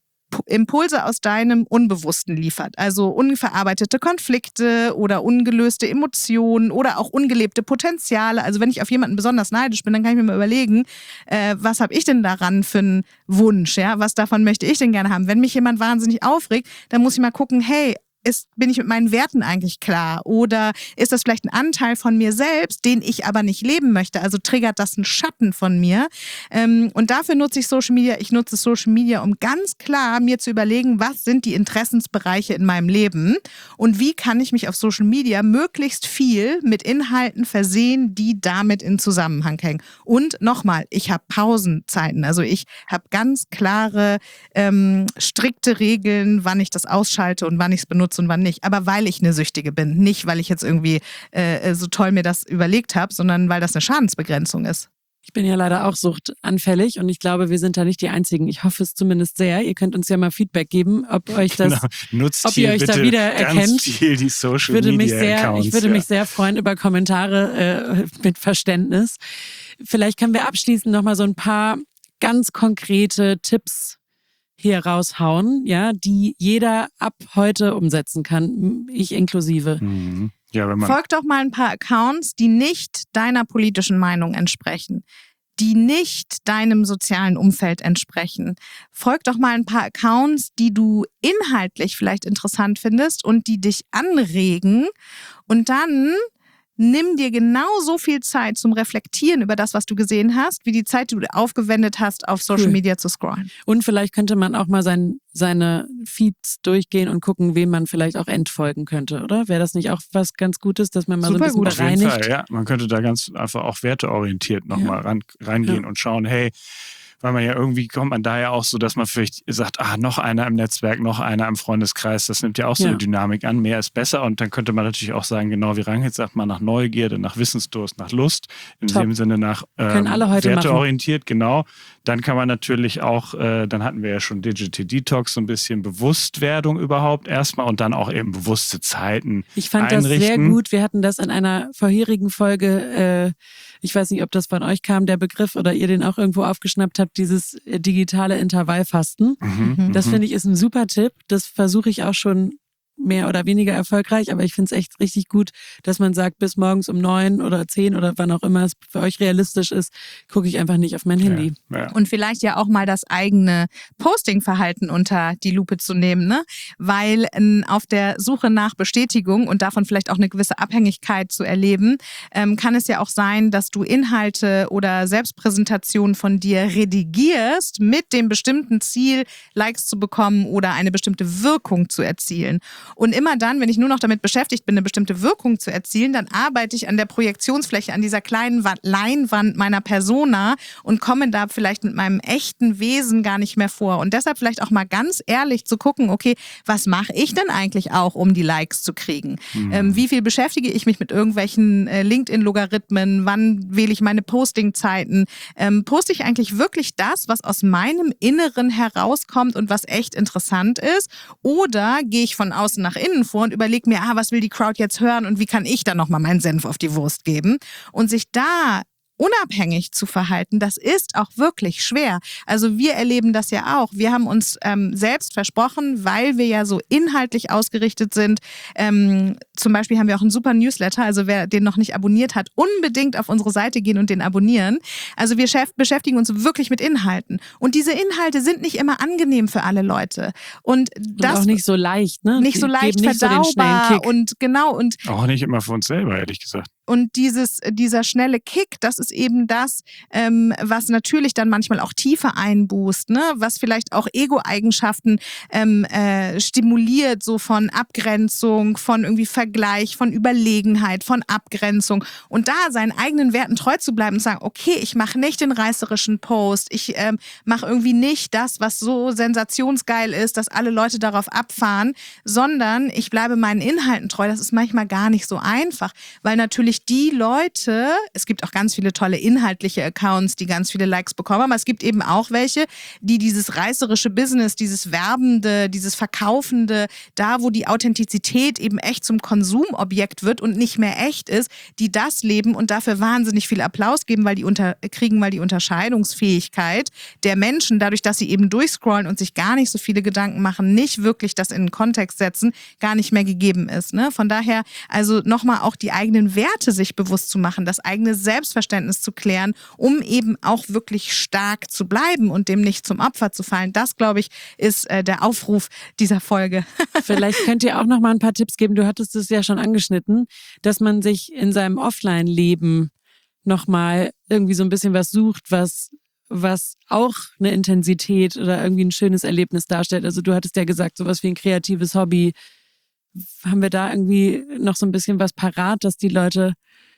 Impulse aus deinem Unbewussten liefert. Also unverarbeitete Konflikte oder ungelöste Emotionen oder auch ungelebte Potenziale. Also wenn ich auf jemanden besonders neidisch bin, dann kann ich mir mal überlegen, äh, was habe ich denn daran für einen Wunsch? Ja? Was davon möchte ich denn gerne haben? Wenn mich jemand wahnsinnig aufregt, dann muss ich mal gucken, hey, Ist, bin ich mit meinen Werten eigentlich klar? Oder ist das vielleicht ein Anteil von mir selbst, den ich aber nicht leben möchte? Also triggert das einen Schatten von mir? Ähm, und dafür nutze ich Social Media. Ich nutze Social Media, um ganz klar mir zu überlegen, was sind die Interessensbereiche in meinem Leben und wie kann ich mich auf Social Media möglichst viel mit Inhalten versehen, die damit in Zusammenhang hängen. Und nochmal, ich habe Pausenzeiten. Also ich habe ganz klare, ähm, strikte Regeln, wann ich das ausschalte und wann ich es benutze und wann nicht. Aber weil ich eine Süchtige bin. Nicht, weil ich jetzt irgendwie äh, so toll mir das überlegt habe, sondern weil das eine Schadensbegrenzung ist. Ich bin ja leider auch suchtanfällig und ich glaube, wir sind da nicht die Einzigen. Ich hoffe es zumindest sehr. Ihr könnt uns ja mal Feedback geben, ob euch das, genau. Nutzt ob ihr euch da wieder erkennt. Ganz viel die Social würde Media mich sehr, Accounts, ich würde ja. mich sehr freuen über Kommentare äh, mit Verständnis. Vielleicht können wir abschließend nochmal so ein paar ganz konkrete Tipps hier raushauen, ja, die jeder ab heute umsetzen kann, ich inklusive. Mhm. Ja, wenn man Folgt doch mal ein paar Accounts, die nicht deiner politischen Meinung entsprechen, die nicht deinem sozialen Umfeld entsprechen. Folg doch mal ein paar Accounts, die du inhaltlich vielleicht interessant findest und die dich anregen und dann nimm dir genauso viel Zeit zum Reflektieren über das, was du gesehen hast, wie die Zeit, die du aufgewendet hast, auf Social Cool. Media zu scrollen. Und vielleicht könnte man auch mal sein, seine Feeds durchgehen und gucken, wem man vielleicht auch entfolgen könnte, oder? Wäre das nicht auch was ganz Gutes, dass man mal Super so ein bisschen gut. auf jeden bereinigt? Fall, ja. Man könnte da ganz einfach auch werteorientiert nochmal ran, reingehen Ja. und schauen, hey, weil man ja irgendwie kommt man da ja auch so, dass man vielleicht sagt, ah, noch einer im Netzwerk, noch einer im Freundeskreis, das nimmt ja auch so Ja. eine Dynamik an, mehr ist besser und dann könnte man natürlich auch sagen, genau wie Rangit sagt, man nach Neugierde, nach Wissensdurst, nach Lust, in Top. dem Sinne nach ähm, Können alle heute werteorientiert, genau. Dann kann man natürlich auch, äh, dann hatten wir ja schon Digital Detox, so ein bisschen Bewusstwerdung überhaupt erstmal und dann auch eben bewusste Zeiten Ich fand einrichten. das sehr gut. Wir hatten das in einer vorherigen Folge, äh, ich weiß nicht, ob das von euch kam, der Begriff, oder ihr den auch irgendwo aufgeschnappt habt, dieses äh, digitale Intervallfasten. Mhm, Das mhm. finde ich ist ein super Tipp. Das versuche ich auch schon mehr oder weniger erfolgreich, aber ich finde es echt richtig gut, dass man sagt, bis morgens um neun oder zehn oder wann auch immer es für euch realistisch ist, gucke ich einfach nicht auf mein Handy. Ja, ja. Und vielleicht ja auch mal das eigene Posting-Verhalten unter die Lupe zu nehmen, ne? Weil ähm, auf der Suche nach Bestätigung und davon vielleicht auch eine gewisse Abhängigkeit zu erleben, ähm, kann es ja auch sein, dass du Inhalte oder Selbstpräsentationen von dir redigierst mit dem bestimmten Ziel, Likes zu bekommen oder eine bestimmte Wirkung zu erzielen. Und immer dann, wenn ich nur noch damit beschäftigt bin, eine bestimmte Wirkung zu erzielen, dann arbeite ich an der Projektionsfläche, an dieser kleinen Wa- Leinwand meiner Persona und komme da vielleicht mit meinem echten Wesen gar nicht mehr vor. Und deshalb vielleicht auch mal ganz ehrlich zu gucken, okay, was mache ich denn eigentlich auch, um die Likes zu kriegen? Mhm. Ähm, wie viel beschäftige ich mich mit irgendwelchen äh, LinkedIn-Logarithmen? Wann wähle ich meine Postingzeiten? Ähm, poste ich eigentlich wirklich das, was aus meinem Inneren herauskommt und was echt interessant ist? Oder gehe ich von außen nach innen vor und überlege mir, ah, was will die Crowd jetzt hören und wie kann ich da nochmal meinen Senf auf die Wurst geben? Und sich da unabhängig zu verhalten, das ist auch wirklich schwer. Also wir erleben das ja auch. Wir haben uns ähm, selbst versprochen, weil wir ja so inhaltlich ausgerichtet sind. Ähm, zum Beispiel haben wir auch einen super Newsletter, also wer den noch nicht abonniert hat, unbedingt auf unsere Seite gehen und den abonnieren. Also wir beschäftigen uns wirklich mit Inhalten. Und diese Inhalte sind nicht immer angenehm für alle Leute. Und das und auch nicht so leicht, ne? Nicht so leicht nicht verdaubar so und genau und auch nicht immer für uns selber, ehrlich gesagt. Und dieses, dieser schnelle Kick, das ist eben das, ähm, was natürlich dann manchmal auch Tiefe einbußt, ne? Was vielleicht auch Ego-Eigenschaften ähm, äh, stimuliert, so von Abgrenzung, von irgendwie Vergleich, von Überlegenheit, von Abgrenzung. Und da seinen eigenen Werten treu zu bleiben und sagen, okay, ich mache nicht den reißerischen Post, ich ähm, mache irgendwie nicht das, was so sensationsgeil ist, dass alle Leute darauf abfahren, sondern ich bleibe meinen Inhalten treu. Das ist manchmal gar nicht so einfach, weil natürlich die Leute, es gibt auch ganz viele tolle inhaltliche Accounts, die ganz viele Likes bekommen, aber es gibt eben auch welche, die dieses reißerische Business, dieses Werbende, dieses Verkaufende, da wo die Authentizität eben echt zum Konsumobjekt wird und nicht mehr echt ist, die das leben und dafür wahnsinnig viel Applaus geben, weil die unter, kriegen, weil die Unterscheidungsfähigkeit der Menschen, dadurch, dass sie eben durchscrollen und sich gar nicht so viele Gedanken machen, nicht wirklich das in den Kontext setzen, gar nicht mehr gegeben ist. Ne? Von daher, also nochmal auch die eigenen Werte sich bewusst zu machen, das eigene Selbstverständnis zu klären, um eben auch wirklich stark zu bleiben und dem nicht zum Opfer zu fallen. Das, glaube ich, ist äh, der Aufruf dieser Folge. Vielleicht könnt ihr auch noch mal ein paar Tipps geben. Du hattest es ja schon angeschnitten, dass man sich in seinem Offline-Leben noch mal irgendwie so ein bisschen was sucht, was was auch eine Intensität oder irgendwie ein schönes Erlebnis darstellt. Also du hattest ja gesagt, sowas wie ein kreatives Hobby. Haben wir da irgendwie noch so ein bisschen was parat, dass die Leute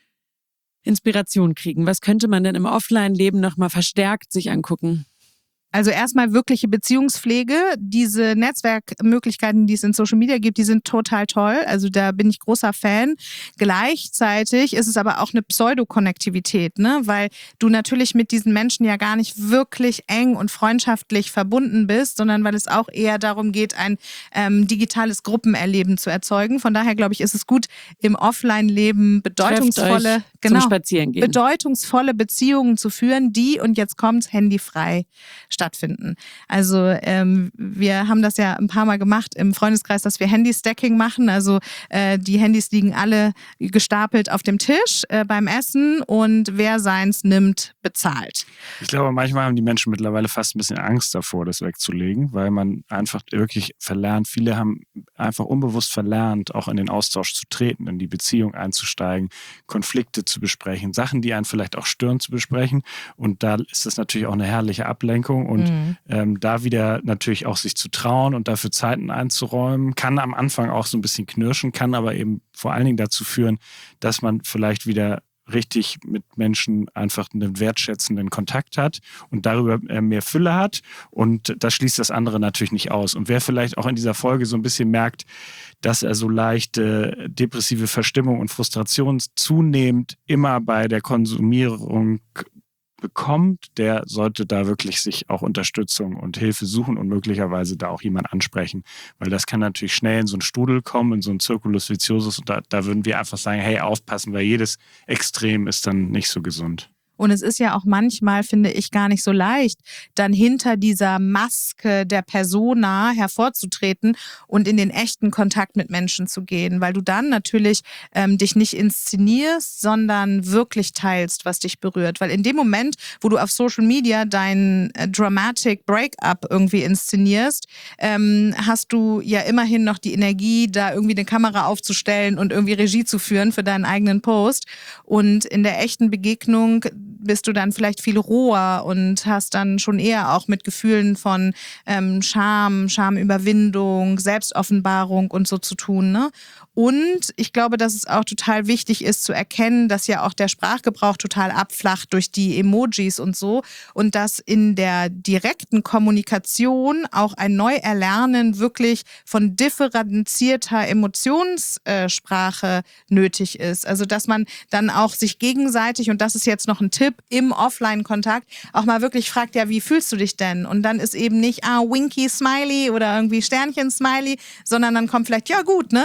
Inspiration kriegen? Was könnte man denn im Offline-Leben nochmal verstärkt sich angucken? Also erstmal wirkliche Beziehungspflege. Diese Netzwerkmöglichkeiten, die es in Social Media gibt, die sind total toll. Also da bin ich großer Fan. Gleichzeitig ist es aber auch eine Pseudokonnektivität, ne? Weil du natürlich mit diesen Menschen ja gar nicht wirklich eng und freundschaftlich verbunden bist, sondern weil es auch eher darum geht, ein ähm, digitales Gruppenerleben zu erzeugen. Von daher glaube ich, ist es gut, im Offline-Leben bedeutungsvolle, genau, zum Spazierengehen. bedeutungsvolle Beziehungen zu führen, die, und jetzt kommt's, handyfrei stattfinden. Also ähm, wir haben das ja ein paar Mal gemacht im Freundeskreis, dass wir Handy-Stacking machen. Also äh, die Handys liegen alle gestapelt auf dem Tisch äh, beim Essen und wer seins nimmt, bezahlt. Ich glaube, manchmal haben die Menschen mittlerweile fast ein bisschen Angst davor, das wegzulegen, weil man einfach wirklich verlernt, viele haben einfach unbewusst verlernt, auch in den Austausch zu treten, in die Beziehung einzusteigen, Konflikte zu besprechen, Sachen, die einen vielleicht auch stören, zu besprechen. Und da ist das natürlich auch eine herrliche Ablenkung. Und mhm. ähm, da wieder natürlich auch sich zu trauen und dafür Zeiten einzuräumen, kann am Anfang auch so ein bisschen knirschen, kann aber eben vor allen Dingen dazu führen, dass man vielleicht wieder richtig mit Menschen einfach einen wertschätzenden Kontakt hat und darüber mehr Fülle hat. Und das schließt das andere natürlich nicht aus. Und wer vielleicht auch in dieser Folge so ein bisschen merkt, dass er so leichte depressive Verstimmung und Frustration zunehmend immer bei der Konsumierung bekommt, der sollte da wirklich sich auch Unterstützung und Hilfe suchen und möglicherweise da auch jemand ansprechen. Weil das kann natürlich schnell in so einen Strudel kommen, in so einen Circulus viciosus und da, da würden wir einfach sagen, hey, aufpassen, weil jedes Extrem ist dann nicht so gesund. Und es ist ja auch manchmal, finde ich, gar nicht so leicht, dann hinter dieser Maske der Persona hervorzutreten und in den echten Kontakt mit Menschen zu gehen, weil du dann natürlich ähm, dich nicht inszenierst, sondern wirklich teilst, was dich berührt. Weil in dem Moment, wo du auf Social Media dein äh, Dramatic Breakup irgendwie inszenierst, ähm, hast du ja immerhin noch die Energie, da irgendwie eine Kamera aufzustellen und irgendwie Regie zu führen für deinen eigenen Post. Und in der echten Begegnung bist du dann vielleicht viel roher und hast dann schon eher auch mit Gefühlen von ähm, Scham, Schamüberwindung, Selbstoffenbarung und so zu tun, ne? Und ich glaube, dass es auch total wichtig ist zu erkennen, dass ja auch der Sprachgebrauch total abflacht durch die Emojis und so und dass in der direkten Kommunikation auch ein Neuerlernen wirklich von differenzierter Emotionssprache nötig ist. Also dass man dann auch sich gegenseitig, und das ist jetzt noch ein Tipp, im Offline-Kontakt auch mal wirklich fragt, ja, wie fühlst du dich denn? Und dann ist eben nicht, ah, Winky Smiley oder irgendwie Sternchen Smiley, sondern dann kommt vielleicht, ja gut, ne?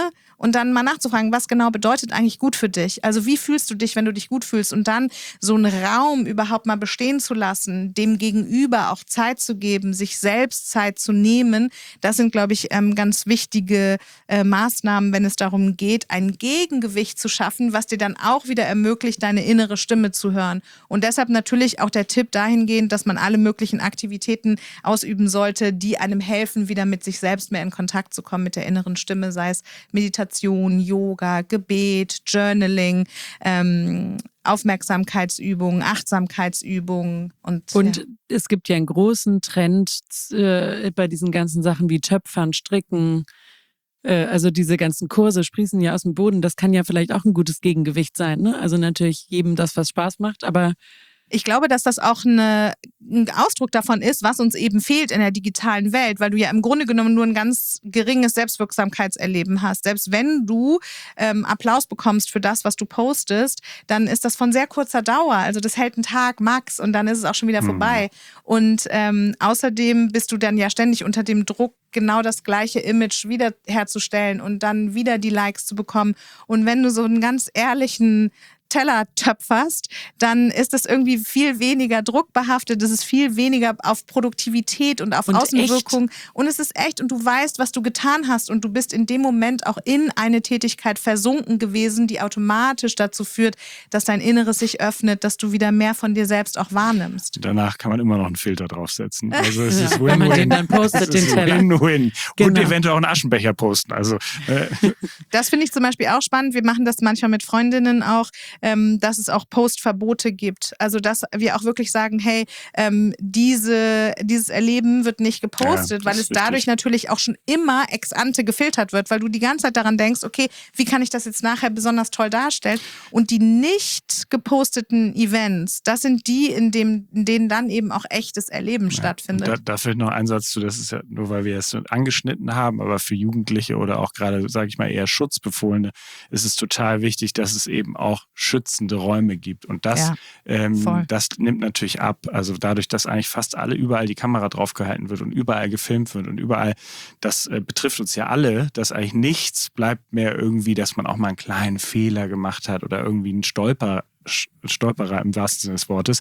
und dann mal nachzufragen, was genau bedeutet eigentlich gut für dich? Also wie fühlst du dich, wenn du dich gut fühlst? Und dann so einen Raum überhaupt mal bestehen zu lassen, dem Gegenüber auch Zeit zu geben, sich selbst Zeit zu nehmen, das sind, glaube ich, ähm, ganz wichtige äh, Maßnahmen, wenn es darum geht, ein Gegengewicht zu schaffen, was dir dann auch wieder ermöglicht, deine innere Stimme zu hören. Und deshalb natürlich auch der Tipp dahingehend, dass man alle möglichen Aktivitäten ausüben sollte, die einem helfen, wieder mit sich selbst mehr in Kontakt zu kommen, mit der inneren Stimme, sei es Meditation, Yoga, Gebet, Journaling, ähm, Aufmerksamkeitsübungen, Achtsamkeitsübungen. Und, und ja. es gibt ja einen großen Trend äh, bei diesen ganzen Sachen wie Töpfern, Stricken, äh, also diese ganzen Kurse sprießen ja aus dem Boden. Das kann ja vielleicht auch ein gutes Gegengewicht sein, ne? Also natürlich jedem das, was Spaß macht, aber ich glaube, dass das auch eine, ein Ausdruck davon ist, was uns eben fehlt in der digitalen Welt, weil du ja im Grunde genommen nur ein ganz geringes Selbstwirksamkeitserleben hast. Selbst wenn du ähm, Applaus bekommst für das, was du postest, dann ist das von sehr kurzer Dauer. Also das hält einen Tag max und dann ist es auch schon wieder mhm. vorbei. Und ähm, außerdem bist du dann ja ständig unter dem Druck, genau das gleiche Image wiederherzustellen und dann wieder die Likes zu bekommen. Und wenn du so einen ganz ehrlichen Teller töpferst, dann ist das irgendwie viel weniger druckbehaftet, es ist viel weniger auf Produktivität und auf und Außenwirkung echt. Und es ist echt und du weißt, was du getan hast und du bist in dem Moment auch in eine Tätigkeit versunken gewesen, die automatisch dazu führt, dass dein Inneres sich öffnet, dass du wieder mehr von dir selbst auch wahrnimmst. Danach kann man immer noch einen Filter draufsetzen. Also es ja, ist wenn man den dann postet, den Teller. Win-win. Genau. Und eventuell auch einen Aschenbecher posten. Also, äh. Das finde ich zum Beispiel auch spannend. Wir machen das manchmal mit Freundinnen auch, Ähm, dass es auch Postverbote gibt. Also dass wir auch wirklich sagen, hey, ähm, diese, dieses Erleben wird nicht gepostet, ja, weil es dadurch richtig. Natürlich auch schon immer ex ante gefiltert wird, weil du die ganze Zeit daran denkst, okay, wie kann ich das jetzt nachher besonders toll darstellen? Und die nicht geposteten Events, das sind die, in, dem, in denen dann eben auch echtes Erleben ja, stattfindet. Da, da fällt noch ein Satz zu, das ist ja nur, weil wir es angeschnitten haben, aber für Jugendliche oder auch gerade, sage ich mal, eher Schutzbefohlene ist es total wichtig, dass es eben auch schützende Räume gibt. Und das, ja, ähm, das nimmt natürlich ab. Also dadurch, dass eigentlich fast alle überall die Kamera draufgehalten wird und überall gefilmt wird und überall, das äh, betrifft uns ja alle, dass eigentlich nichts bleibt mehr irgendwie, dass man auch mal einen kleinen Fehler gemacht hat oder irgendwie einen Stolper, Stolperer im wahrsten Sinne des Wortes.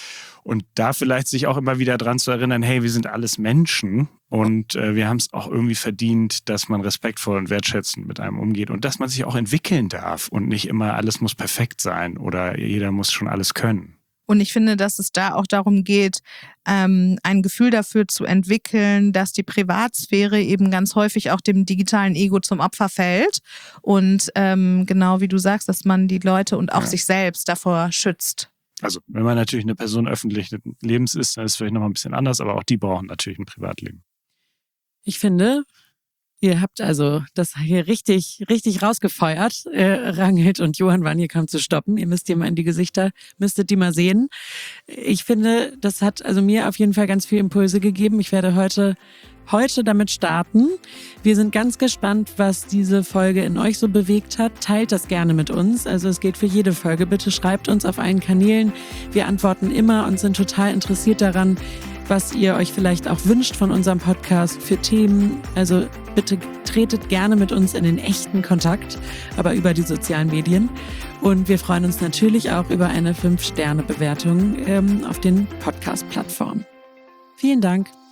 Und da vielleicht sich auch immer wieder dran zu erinnern, hey, wir sind alles Menschen und äh, wir haben es auch irgendwie verdient, dass man respektvoll und wertschätzend mit einem umgeht und dass man sich auch entwickeln darf und nicht immer alles muss perfekt sein oder jeder muss schon alles können. Und ich finde, dass es da auch darum geht, ähm, ein Gefühl dafür zu entwickeln, dass die Privatsphäre eben ganz häufig auch dem digitalen Ego zum Opfer fällt. Und ähm, genau wie du sagst, dass man die Leute und auch ja. sich selbst davor schützt. Also wenn man natürlich eine Person öffentlichen Lebens ist, dann ist es vielleicht nochmal ein bisschen anders, aber auch die brauchen natürlich ein Privatleben. Ich finde, ihr habt also das hier richtig, richtig rausgefeuert. Äh, Ranghild und Johann waren hier kaum zu stoppen. Ihr müsst ihr mal in die Gesichter, müsstet die mal sehen. Ich finde, das hat also mir auf jeden Fall ganz viel Impulse gegeben. Ich werde heute, heute damit starten. Wir sind ganz gespannt, was diese Folge in euch so bewegt hat. Teilt das gerne mit uns. Also es geht für jede Folge. Bitte schreibt uns auf allen Kanälen. Wir antworten immer und sind total interessiert daran, was ihr euch vielleicht auch wünscht von unserem Podcast für Themen. Also bitte tretet gerne mit uns in den echten Kontakt, aber über die sozialen Medien. Und wir freuen uns natürlich auch über eine fünf Sterne Bewertung ähm, auf den Podcast-Plattformen. Vielen Dank.